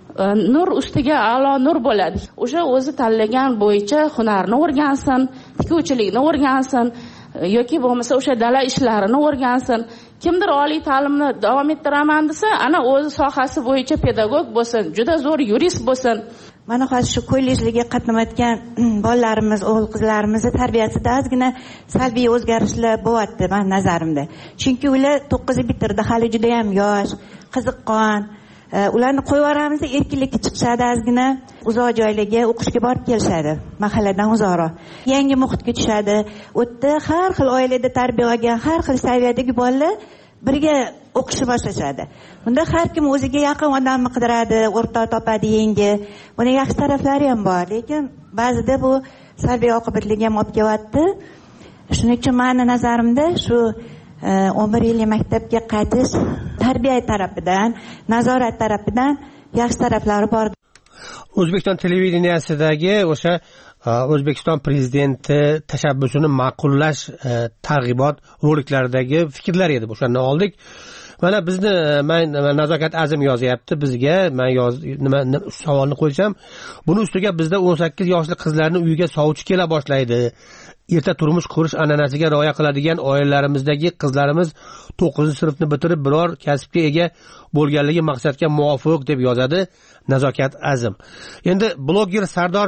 nur ustiga a'lo nur bo'ladi. O'sha o'zi tanlagan bo'yicha hunarni o'rgansin, tikuvchilikni o'rgansin yoki bo'lmasa o'sha dala ishlarini o'rgansin. Kimdir oliy ta'limni davom ettiraman desa, ana o'zi sohasi bo'yicha pedagog bo'lsin, juda zo'r yurist bo'lsin. Mana hozir shu kollejlarga qatnamayotgan bolalarimiz, o'g'il-qizlarimizni tarbiyasida ozgina salbiy o'zgarishlar bo'lyapti men nazarimda. Chunki ular to'qqizni bitirdi, hali juda ham yosh, qiziqqon. Ularni qo'yib yuboramiz, erkinlikka chiqishadi, ozgina uzoq joylarga o'qishga borib kelishadi, mahalladan uzoqroq. Yangi muhitga tushadi. U yerda har xil oilada tarbiya olgan, har xil saviyadagi bolalar birga o'qishni boshlashadi. Bunda har kim o'ziga yaqin odamni qidiradi, o'rtoq topadi yangi. Buni yaxshi taraflari ham bor, lekin ba'zida bu salbiy oqibatlarga ham olib kelyapti. Shuning uchun meni nazarimda shu o'n bir yillik maktabga qaytish tarbiya tarafidan, nazorat tarafidan yaxshi taraflari bor. O'zbekiston televideniyasidagi o'sha O'zbekiston prezidenti tashabbusini ma'qullash targ'ibot roliklaridagi fikrlar edi. O'shani oldik. Mana bizni Nazokat Azim yozyapti bizga. Men yoz nima savolni qo'ysam, buni ustiga bizda o'n sakkiz yoshli qizlarni uyiga sovchi kela boshlaydi. Erta turmush qurish an'anasiga rioya qiladigan oilalarimizdagi qizlarimiz to'qqizinchi sinfni bitirib biror kasbga ega bo'lganligi maqsadga muvofiq deb yozadi Nazokat Azim. Endi bloger Sardor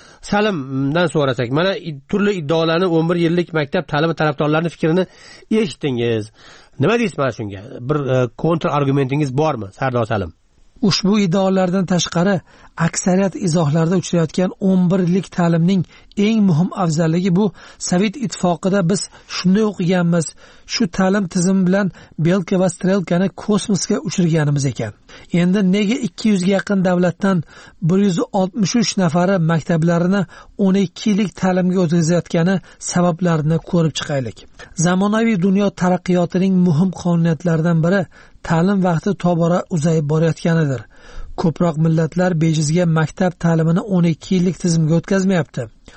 Salimdan so'rasak, mana turli iddaolarni o'n bir yillik maktab ta'limi tarafdorlarining fikrini eshitdingiz. Nima deysiz mana shunga? Bir kontra argumentingiz bormi, Sardor Salim? Ushbu iddaolardan tashqari aksariyat izohlarda uchrayotgan o'n bir yillik ta'limning eng muhim afzalligi bu Sovet ittifoqida biz shunday o'qiganmiz, shu ta'lim tizimi bilan belka va strelkani kosmosga uchirganimiz ekan. Endi nega ikki yuzga yaqin davlatdan bir yuz oltmish uch nafari maktablarini o'n ikki yillik ta'limga o'tkazayotgani sabablarini ko'rib chiqaylik. Zamonaviy dunyo taraqqiyotining muhim qonuniyatlaridan biri ta'lim vaqti tobora uzayib borayotganidir. Ko'proq millatlar bejizga maktab ta'limini o'n ikki yillik tizimga o'tkazmayapti.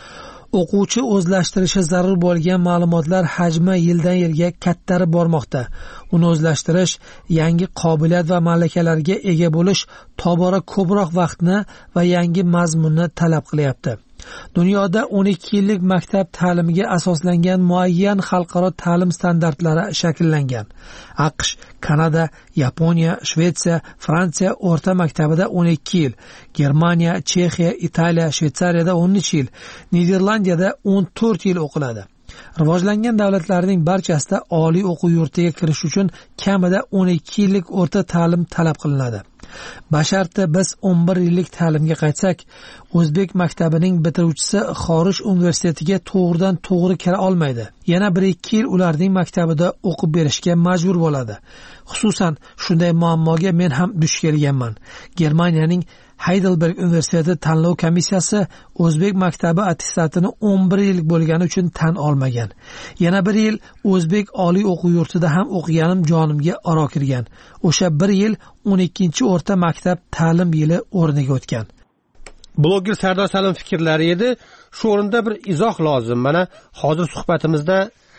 o'quvchi o'zlashtirishi zarur bo'lgan ma'lumotlar hajmi yildan yilga kattarib bormoqda. Uni o'zlashtirish, yangi qobiliyat va malakalarga ega bo'lish tobora ko'proq vaqtni va yangi mazmunni talab qilyapti. Dunyoda o'n ikki yillik maktab ta'limiga asoslangan muayyan xalqaro ta'lim standartlari shakllangan. AQSh, Kanada, Yaponiya, Shvetsiya, Fransiya o'rta maktabida o'n ikki yil, Germaniya, Chexiya, Italiya, Shvetsariyada o'n uch yil, Niderlandiyada o'n to'rt yil o'qiladi. Rivojlangan davlatlarning barchasida oliy o'quv yurtiga kirish uchun kamida o'n ikki yillik o'rta ta'lim talab qilinadi. Basharti biz o'n bir yillik ta'limga qaytsak, o'zbek maktabining bitiruvchisi xorij universitetiga to'g'ridan to'g'ri kira olmaydi. Yana bir ikki yil ularning maktabida o'qib berishga majbur bo'ladi. Xususan, shunday muammoga men ham duch kelganman. Germaniyaning Heidelberg universiteti tanlov komissiyasi o'zbek maktabi attestatini o'n bir yillik bo'lgani uchun tan olmagan. Yana bir yil o'zbek oliy o'quv yurtida ham o'qiganim jonimga oro kirgan. O'sha bir yil o'n ikkinchi o'rta maktab ta'lim yili o'rniga o'tgan. Blogger Sardor Salim fikrlari edi. Shu o'rinda bir izoh lozim. Mana hozir suhbatimizda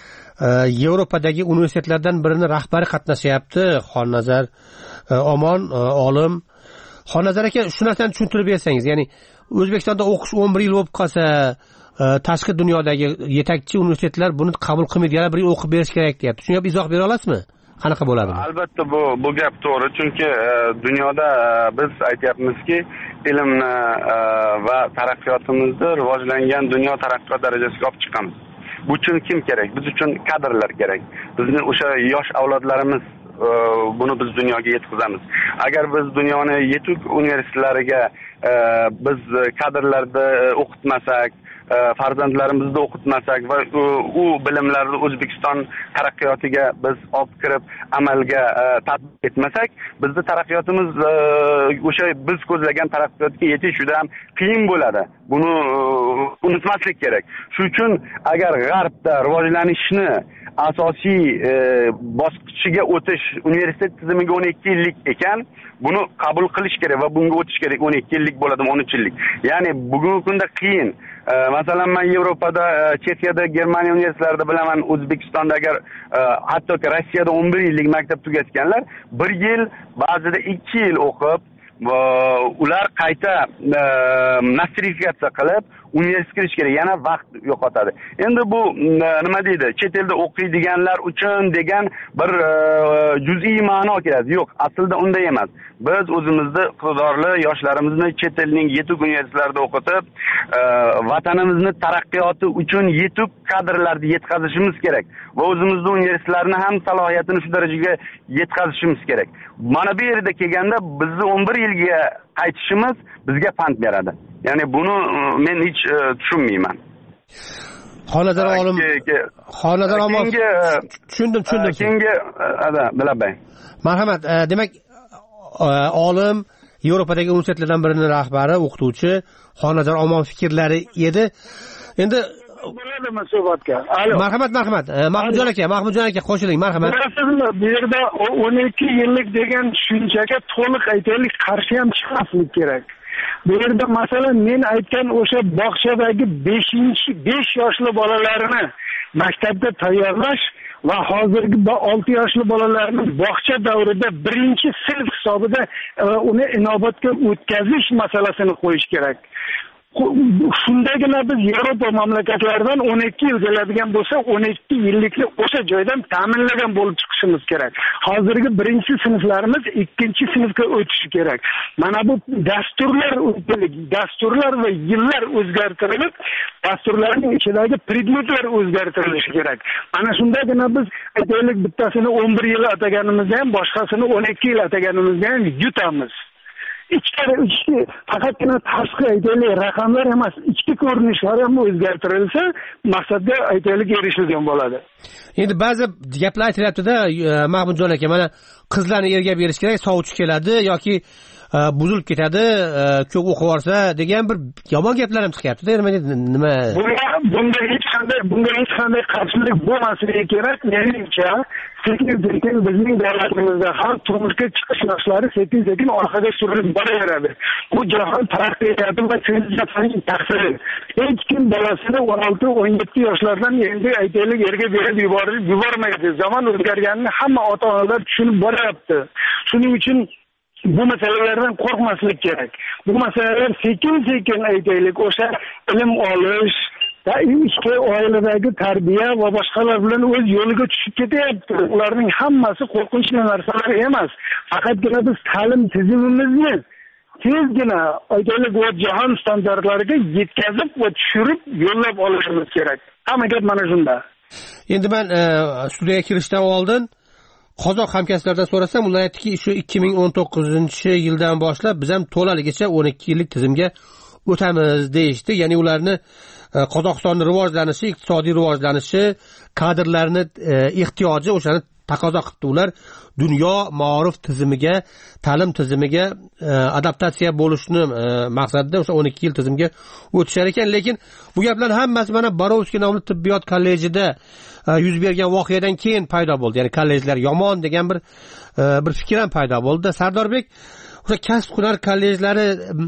Yevropadagi universitetlardan birini rahbari qatnashyapti. Xonnazar Omon olim. Xonnazar aka, shu narsani tushuntirib bersangiz, ya'ni O'zbekistonda o'qish o'n bir yil bo'lib qolsa, tashqi dunyodagi yetakchi universitetlar buni qabul qilmaydi, yana bir yil o'qib berish kerak deyapti. Shunga izoh bera olasizmi? Qanaqa bo'ladi? Albatta bu bu gap to'g'ri, chunki dunyoda biz aytyapmizki, ilmni va taraqqiyotimizni rivojlangan dunyo taraqqiyot darajasiga olib chiqamiz. Bu uchun kim kerak? Biz uchun kadrlar kerak. Bizning o'sha yosh avlodlarimiz buni biz dunyoga yetkazamiz. Agar biz dunyoni yetuk universitetlariga biz kadrlarni o'qitmasak, farzandlarimizni o'qitmasak va u bilimlarni O'zbekiston taraqqiyotiga biz olib kirib amalga tatbiq etmasak, bizning taraqqiyotimiz o'sha biz ko'zlagan taraqqiyotga yetish juda ham qiyin bo'ladi. Buni unutmaslik kerak. Shuning uchun agar g'arbda rivojlanishni asosiy bosqichiga o'tish universitet tizimiga o'n ikki yillik ekan, buni qabul qilish kerak va bunga o'tish kerak. o'n ikki yillik bo'ladimi, o'n uch yillik. Ya'ni bugungi kunda qiyin. Masalan, men Yevropada, Chexiyada, Germaniya universitetlarida bilaman, O'zbekistonda agar hattoki Rossiyada o'n bir yillik maktab tugatganlar bir yil, ba'zida ikki yil o'qib, ular qayta nostrifikatsiya qilib universitetga kirish kerak, yana vaqt yo'qotadi. Endi bu nima deydi? Chet elda o'qiydiganlar uchun degan bir juz'iy ma'no keladi. Yo'q, aslida unday emas. Biz o'zimizni iqtidorli yoshlarimizni chet elning yetuk universitetlarida o'qitib, vatanimizni taraqqiyoti uchun yetuk kadrlarni yetkazishimiz kerak va o'zimizning universitetlarni ham salohiyatini shu darajaga yetkazishimiz kerak. Mana bu yerda kelganda bizni o'n bir yilga qaytishimiz bizga pand beradi. Ya'ni buni men hech tushunmayman. Xonadar olim, xonadar olim. Tushundim, tushundim. Keyingi, ada, bilabay. Marhamat, demak, olim Yevropadagi universitetlardan birining rahbari, o'qituvchi Xonadar Omon fikrlari edi. Endi bo'ladimi suhbatga? Marhamat, marhamat. Mahmudjon aka, Mahmudjon aka qo'shiling, marhamat. Bu yerda o'n ikki yillik degan tushunchaga to'liq aytaylik, qarshi ham chiqmaslik kerak. Bu yerda masalan men aytgan o'sha bog'chadagi beshinchi besh yoshli bolalarni maktabga tayyorlash va hozirgi olti yoshli bolalarni bog'cha davrida birinchi sinf hisobida uni inobatga o'tkazish masalasini qo'yish kerak. Shundagina biz Yevropa mamlakatlaridan o'n ikki yil keladigan bo'lsa, o'n ikki yillikni o'sha joydan ta'minlagan bo'lib chiqishimiz kerak. Hozirgi birinchi sinflarimiz ikkinchi sinfga o'tishi kerak. Mana bu dasturlar, dasturlar va yillar o'zgartirilib, dasturlarning ichidagi predmetlar o'zgartirilishi kerak. Mana shundagina biz aytaylik bittasini o'n bir yil ataganimizda ham, boshqasini o'n ikki yil ataganimizda ham yutamiz. Ichkari ichki faqatgina tashqi aytaylik raqamlar emas, ichki ko'rinishlar ham o'zgartirilsa, maqsadga aytaylik erishilgan bo'ladi. Endi ba'zi gaplar aytilyapti-da, Mahmudjon aka, mana qizlarni erga berish kerak, sovutish keladi yoki buzilib ketadi, ko'p o'qib olsa degan bir yomon gaplar ham chiqyapti-da. Nima? Bunga bunga hech qanday bunga hech qanday qarshilik bo'lmasligi kerak. Menimcha, sekin-sekin bizning davlatimizda ham turmushga chiqish yoshlari sekin-sekin orqaga surilib boraveradi. Bu jahon taraqqiyoti va siyosatining ta'siri. Hech kim bolasini o'n olti o'n yetti yoshlardan endi aytaylik erga berib yuborib yubormaydi. Zamon o'zgarganini hamma ota-onalar tushunib boryapti. Shuning uchun bu masalalardan qo'rqmaslik kerak. Bu masalalar sekin-sekin aytaylik o'sha ilm olish, ishga oiladagi tarbiya va boshqalar bilan o'z yo'liga tushib ketyapti. Ularning hammasi qo'rqinchli narsalar emas. Faqatgina biz ta'lim tizimimizni tezgina aytaylik va jahon standartlariga yetkazib va tushirib yo'llab olishimiz kerak. Hamma gap mana shunda. Endi men studiyaga kirishdan oldin qozoq hamkasblardan so'rasam, ular aytdiki, shu ikki ming o'n to'qqizinchi yildan boshlab biz ham to'laligicha o'n ikki yillik tizimga o'tamiz deyishdi. Ya'ni ularni Qozog'istonning rivojlanishi, iqtisodiy rivojlanishi, kadrlarning ehtiyoji o'shani taqozo qildi. Ular dunyo ma'rif tizimiga, ta'lim tizimiga adaptatsiya bo'lishni maqsadida o'sha o'n ikki yil tizimga o'tishar ekan. Lekin bu gaplar hammasi mana Borovskiy nomli tibbiyot kollejida yuz bergan voqeadan keyin paydo bo'ldi. Ya'ni kollejlar yomon degan bir bir fikr ham paydo bo'ldi. Sardorbek, o'sha kasb hunar kollejlari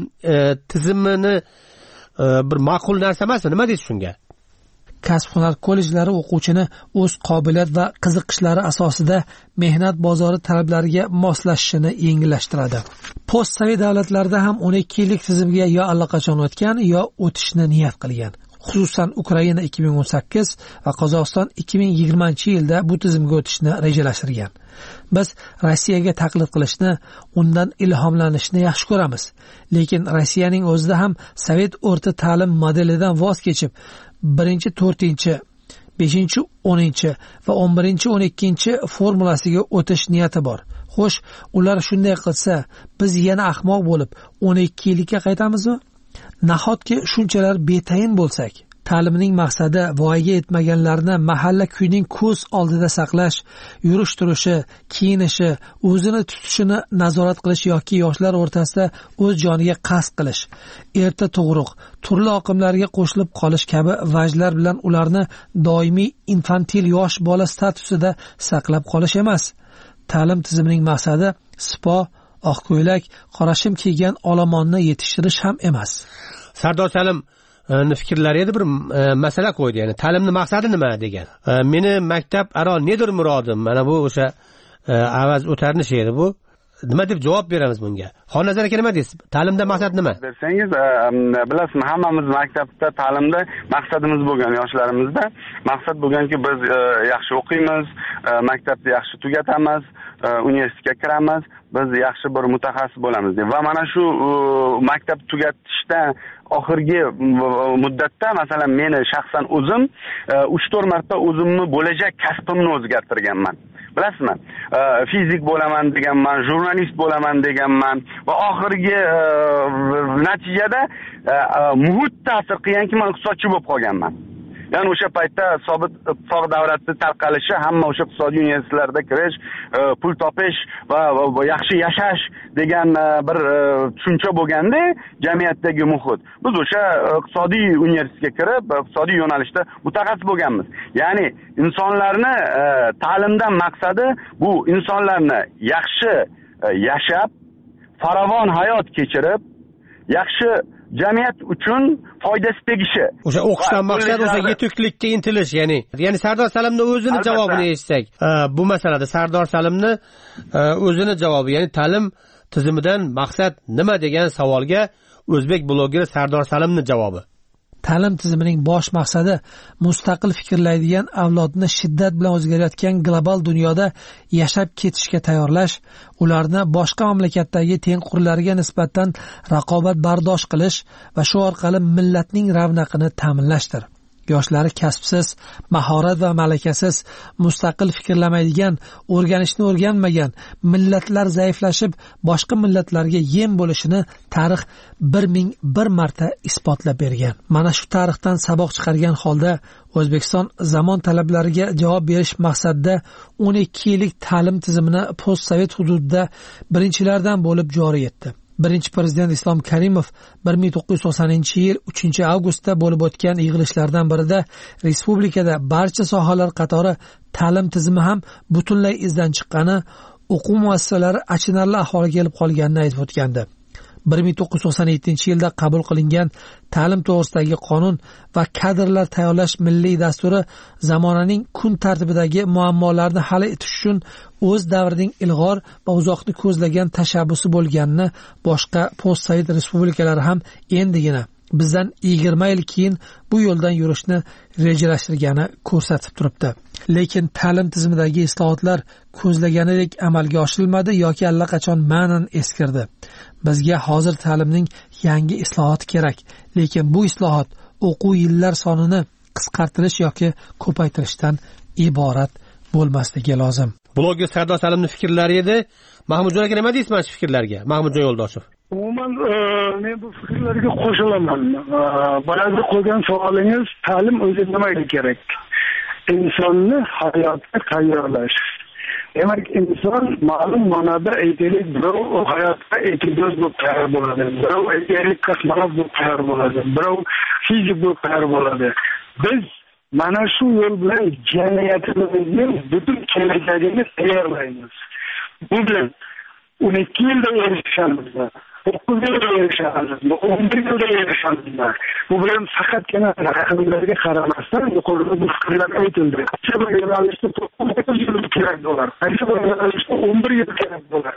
tizimini bir ma'qul narsa emasmi? Nima deysiz shunga? Kasb hunar kollejlari o'quvchini o'z qobiliyat va qiziqishlari asosida mehnat bozori talablariga moslashishini yengillashtiradi. Postsovet davlatlarida ham o'n ikki yillik tizimga yo allaqachon o'tgan, yo o'tishni niyat qilgan. Xususan Ukraina ikki ming o'n sakkiz va Qozog'iston ikki ming yigirmanchi yilda bu tizimga o'tishni rejalashtirgan. Biz Rossiyaga taqlid qilishni, undan ilhomlanishni yaxshi ko'ramiz. Lekin Rossiyaning o'zida ham sovet o'rta ta'lim modelidan voz kechib, birinchi to'rtinchi beshinchi o'ninchi va o'n birinchi o'n ikkinchi formulasiga o'tish niyati bor. Xo'sh, ular shunday qilsa, biz yana ahmoq bo'lib o'n ikki yillikka qaytamizmi? Nahotki shunchalar betayin bo'lsak, ta'limning maqsadi voyaga yetmaganlarni mahalla kuyning ko'z oldida saqlash, yurish turishi, kiyinishi, o'zini tutishini nazorat qilish yoki yoshlar o'rtasida o'z joniga qasd qilish, erta tug'ruq, turli oqimlarga qo'shilib qolish kabi vajlar bilan ularni doimiy infantil yosh bola statusida saqlab qolish emas. Ta'lim tizimining maqsadi sipo, oq ko'ylak, qora shim kiygan olomonni yetishtirish ham emas. Sardor Salim fikrlari edi, bir masala qo'ydi, ya'ni ta'limning maqsadi nima degan. Meni maktab aro nedir murodim? Mana bu o'sha avaz o'tarni she'ri bu. Nima deb javob beramiz bunga? Xonnazar aka, nima deysiz? Ta'limda maqsad nima? Desangiz, bilasizmi, hammamiz maktabda ta'limda maqsadimiz bo'lgan, yoshlarimizda maqsad bo'lganki, biz yaxshi o'qiymiz, maktabni yaxshi tugatamiz, universitetga kiramiz, biz yaxshi bir mutaxassis bo'lamiz deb. Va mana shu maktab tugatishdan oxirgi muddatda, masalan, meni shaxsan o'zim uch to'rt marta o'zimni bo'lajak kasbimni o'zgartirganman. Bilasizmi? Fizik bo'laman deganman, jurnalist bo'laman deganman va oxirgi natijada muhit ta'sir qilganki, men iqtisodchi bo'lib qolganman. Ya'ni o'sha paytda sobit iqtisod davlatning tarqalishi, hamma o'sha iqtisodiy universitetlarda kirish, pul topish va yaxshi yashash degan bir tushuncha bo'lganda jamiyatdagi muhit. Biz o'sha iqtisodiy universitetga kirib, iqtisodiy yo'nalishda mutaxassis bo'lganmiz. Ya'ni insonlarni ta'limdan maqsadi bu insonlarni yaxshi yashab, farovon hayot kechirib, yaxshi jamiyat uchun foydasi tegishi. O'sha o'qishdan maqsad o'sha yetuklikka intilish, ya'ni ya'ni Sardor Salimning o'zini javobini eshitsak, bu masalada Sardor Salimning o'zini javobi, ya'ni ta'lim tizimidan maqsad nima degan savolga o'zbek blogeri Sardor Salimning javobi. Ta'lim tizimining bosh maqsadi mustaqil fikrlaydigan avlodni shiddat bilan o'zgarayotgan global dunyoda yashab ketishga tayyorlash, ularni boshqa mamlakatdagi tengqurlariga nisbatan raqobatbardosh qilish va shu orqali millatning ravnaqini ta'minlashdir. Yoshlari kasbsiz, mahorat va malakasiz, mustaqil fikrlamaydigan, o'rganishni o'rganmagan millatlar zaiflashib, boshqa millatlarga yem bo'lishini tarix bir ming bir marta isbotlab bergan. Mana shu tarixdan saboq chiqargan holda O'zbekiston zamon talablariga javob berish maqsadida o'n ikki yillik ta'lim tizimini postsovet hududida birinchilardan bo'lib joriy etdi. birinchi prezident Islom Karimov bir ming to'qqiz yuz to'qsoninchi yil uchinchi avgustda bo'lib o'tgan yig'ilishlardan birida respublikada barcha sohalar qatori ta'lim tizimi ham butunlay izdan chiqqani, o'quv muassasalari achinarli ahvolga kelib qolganini aytib o'tgandi. bir ming to'qqiz yuz to'qson yettinchi yilda qabul qilingan ta'lim to'g'risidagi qonun va kadrlar tayyorlash milliy dasturi zamonaning kun tartibidagi muammolarni hal etish uchun o'z davrining ilg'or va uzoqni ko'zlagan tashabbusi bo'lganini boshqa postsovet respublikalari ham endigina bizdan yigirma yil keyin bu yo'ldan yurishni rejalashtirgani ko'rsatib turibdi. Lekin ta'lim tizimidagi islohotlar ko'zlaganidek amalga oshirilmadi yoki allaqachon ma'nan eskirdi. Bizga hozir ta'limning yangi islohoti kerak, lekin bu islohot o'quv yillar sonini qisqartirish yoki ko'paytirishdan iborat bo'lmasligi lozim. Bloger Sardor Salimning fikrlari edi. Mahmudjon aka nima deysiz mana shu fikrlarga? Mahmudjon Yo'ldoshev. Umuman men bu fikrlarga qo'shilaman. Boyagi qo'ygan savolingiz, ta'lim o'zi nimaga kerak? Insonni hayotga tayyorlash. Demak, inson ma'lum ma'noda aytaylik, birov hayotga e'tiboz bo'lib tayyor bo'ladi, birov aytaylik kosmonavt bo'lib tayyor bo'ladi, birov fizik bo'lib tayyor bo'ladi. Biz mana shu yo'l bilan jamiyatimizning butun kelajagini tayyorlaymiz. Bu bilan o'n ikki yilda erishamiz. to'qqiz yilda erishamiz, o'n bir yilda erishamiz. Bu bilan faqatgina raqamlarga qaramasdan yuqorida bu fikrlar aytildi. Qaysi bir yo'nalishda to'qqiz yil kerak bo'lar, qaysi bir yo'nalishda o'n bir yil kerak bo'lar.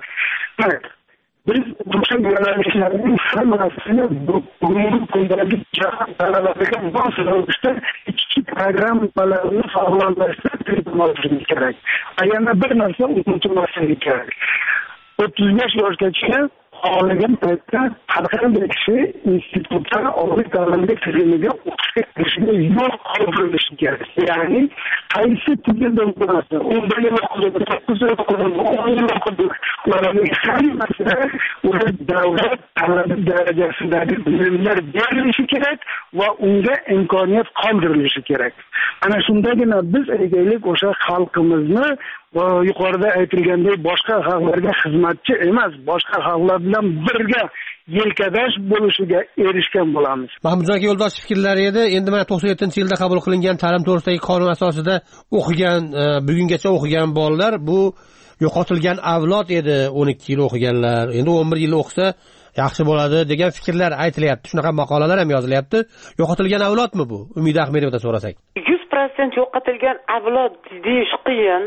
Biz bu yo'nalishlarning hammasini bugungi kundagi jahon talablariga mos ichki programmalarni faollashtirib kerak. Yana bir narsa unutilmasligi kerak. o'ttiz besh yoshgacha xohlagan paytda har qanday kishi institutda oliy ta'limga tizimiga o'qishga kirishiga yo'l qo'yilishi kerak. Ya'ni qaysi tizimdan bo'lsa, o'n bir yil o'qidi, to'qqiz yil o'qidi, o'n yil o'qidi, ularning hammasida o'sha davlat talabi darajasidagi bilimlar berilishi kerak va unga imkoniyat qoldirilishi kerak. Ana shundagina biz aytaylik o'sha xalqimizni yuqorida aytilganday boshqa xalqlarga xizmatchi emas, boshqa xalqlar bilan birga yelkadash bo'lishiga erishgan bo'lamiz. Mahmudjon aka Yo'ldoshev fikrlari edi. Endi mana to'qson yettinchi yilda qabul qilingan ta'lim to'g'risidagi qonun asosida o'qigan, bugungacha o'qigan bolalar bu yo'qotilgan avlod edi. o'n ikki yil o'qiganlar, endi o'n bir yil o'qisa yaxshi bo'ladi degan fikrlar aytilyapti. Shunaqa maqolalar ham yozilyapti. Yo'qotilgan avlodmi bu? Umida Ahmedovdan so'rasak. yuz foiz yo'qotilgan avlod deyish qiyin.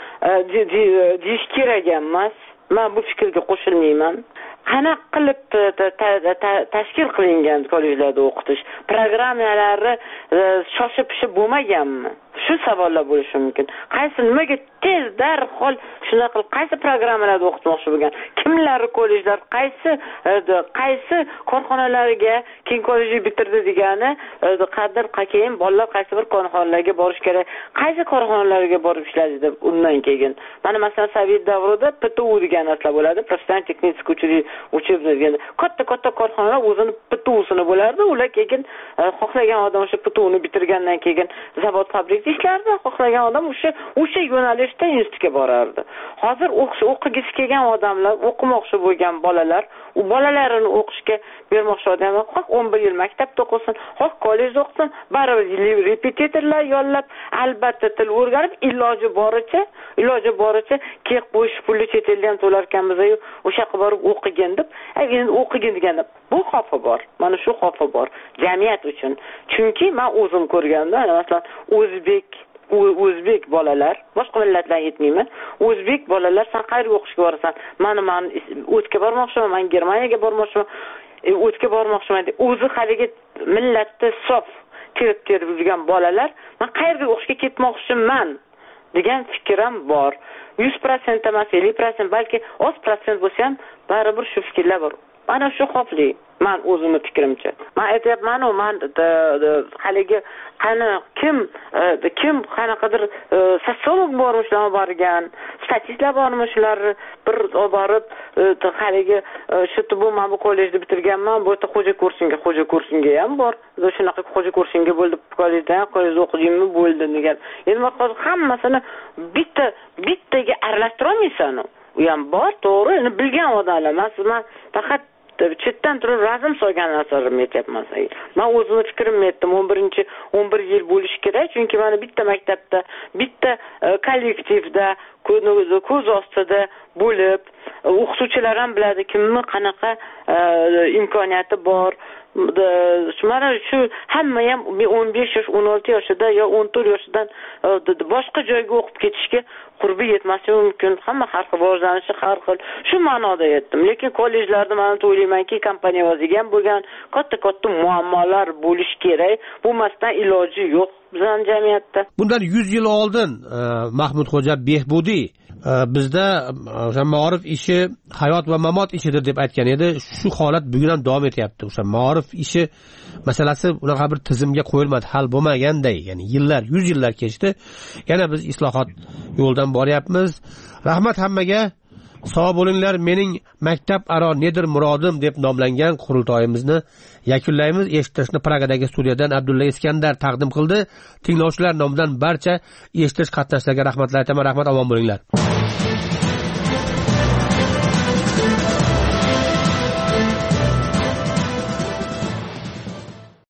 deyish kerak emas. Men bu fikrga qo'shilmayman. Qanaqa qilib tashkil qilingan kollejlarda o'qitish programmalari shoshib pishib bo'lmaganmi? Shu savollar bo'lishi mumkin. Qaysi nimaga tez darhol shunaqa qilib qaysi programmalarda o'qitmoqchi bo'lgan? Kimlar kollejlar qaysi qaysi korxonalarga keyin kollejni bitirdi degani qadr keyin bolalar qaysi bir korxonalarga borish kerak? Qaysi korxonalarga borib ishladi deb undan keyin. Mana masalan Sovet davrida P T U degan narsa bo'ladi. Professional texnik uchebniy degan. Katta-katta korxonalar o'zini P T U'sini bo'lardi. Ular keyin xohlagan odam o'sha P T U'ni bitirgandan keyin zavod fabrik ishlardi, xohlagan odam o'sha o'sha yo'nalishda institutga borardi. Hozir o'qish o'qigisi kelgan odamlar, o'qimoqchi bo'lgan bolalar, u bolalarini o'qishga bermoqchi odamlar, xoh o'n bir yil maktabda o'qisin, xoh kollejda o'qisin, baribir repetitorlar yollab, albatta til o'rganib, iloji boricha, iloji boricha keq qo'yish pulni chet eldan to'larkanmiz-ku, o'sha yoqqa borib o'qigin deb, endi o'qigin deganda bu xavfi bor. Mana shu xavfi bor jamiyat uchun. Chunki men o'zim ko'rganda, masalan, o'zbek o'zbek bolalar, boshqa millatlar aytmayman. O'zbek bolalar sen qayerga o'qishga borasan? Meni men o'tga bormoqchiman, men Germaniyaga bormoqchiman, o'tga bormoqchiman deb o'zi haligi millatni sof kirib terib yurgan bolalar, men qayerga o'qishga ketmoqchiman degan fikr ham bor. yuz foiz emas, ellik foiz, balki oz protsent bo'lsa ham baribir shu fikrlar bor. Mana shu xavfli. Men o'zimning fikrimcha. Men aytayapman, men haligi qani kim kim qanaqadir sotsiolog bormishlar borgan, statistlar bormishlar, bir borib haligi shu bu men bu kollejni bitirganman, bu yerda xo'ja kursinga, xo'ja kursinga ham bor. Shunaqa xo'ja kursinga bo'ldi, kollejda, kollejda o'qidimmi bo'ldi degan. Endi men hozir hammasini bitta bittaga aralashtirolmaysan. U ham bor, to'g'ri, bilgan odamlar emas. Men faqat chetdan turib razm solgan narsalarni aytyapman. Men o'zimni fikrimni aytdim. o'n birinchi o'n bir yil bo'lishi kerak, chunki mana bitta maktabda, bitta kollektivda, ko'z ostida bo'lib, o'qituvchilar ham biladi kimni qanaqa imkoniyati bor. Mana shu hamma ham o'n besh yosh, o'n olti yoshida yo o'n to'rt yoshidan boshqa joyga o'qib ketishga qurbi yetmasligi mumkin. Hamma har xil rivojlanishi har xil. Shu ma'noda aytdim. Lekin kollejlarda men o'ylaymanki, kompaniyaviziga ham bo'lgan katta-katta muammolar bo'lish kerak. Bo'lmasdan iloji yo'q bizning jamiyatda. Bundan yuz yil oldin Mahmudxo'ja Behbudiy bizda o'sha ma'rif ishi hayot va mamot ishidir deb aytgan edi. Shu holat bugun ham davom etyapti. O'sha ma'rif ishi masalasi unaqa bir tizimga qo'yilmadi, hal bo'lmaganday. Ya'ni yillar, yuz yillar kechdi. Yana biz islohot yo'ldan boryapmiz. Rahmat hammaga. Sog' bo'linglar. Mening maktab aro nedir murodim deb nomlangan qurultoyimizni yakunlaymiz. Eshitishni Pragadagi studiyadan Abdulla Iskandar taqdim qildi. Tinglovchilar nomidan barcha eshitish qatnashchilariga rahmatlar aytaman. Rahmat, omon bo'linglar.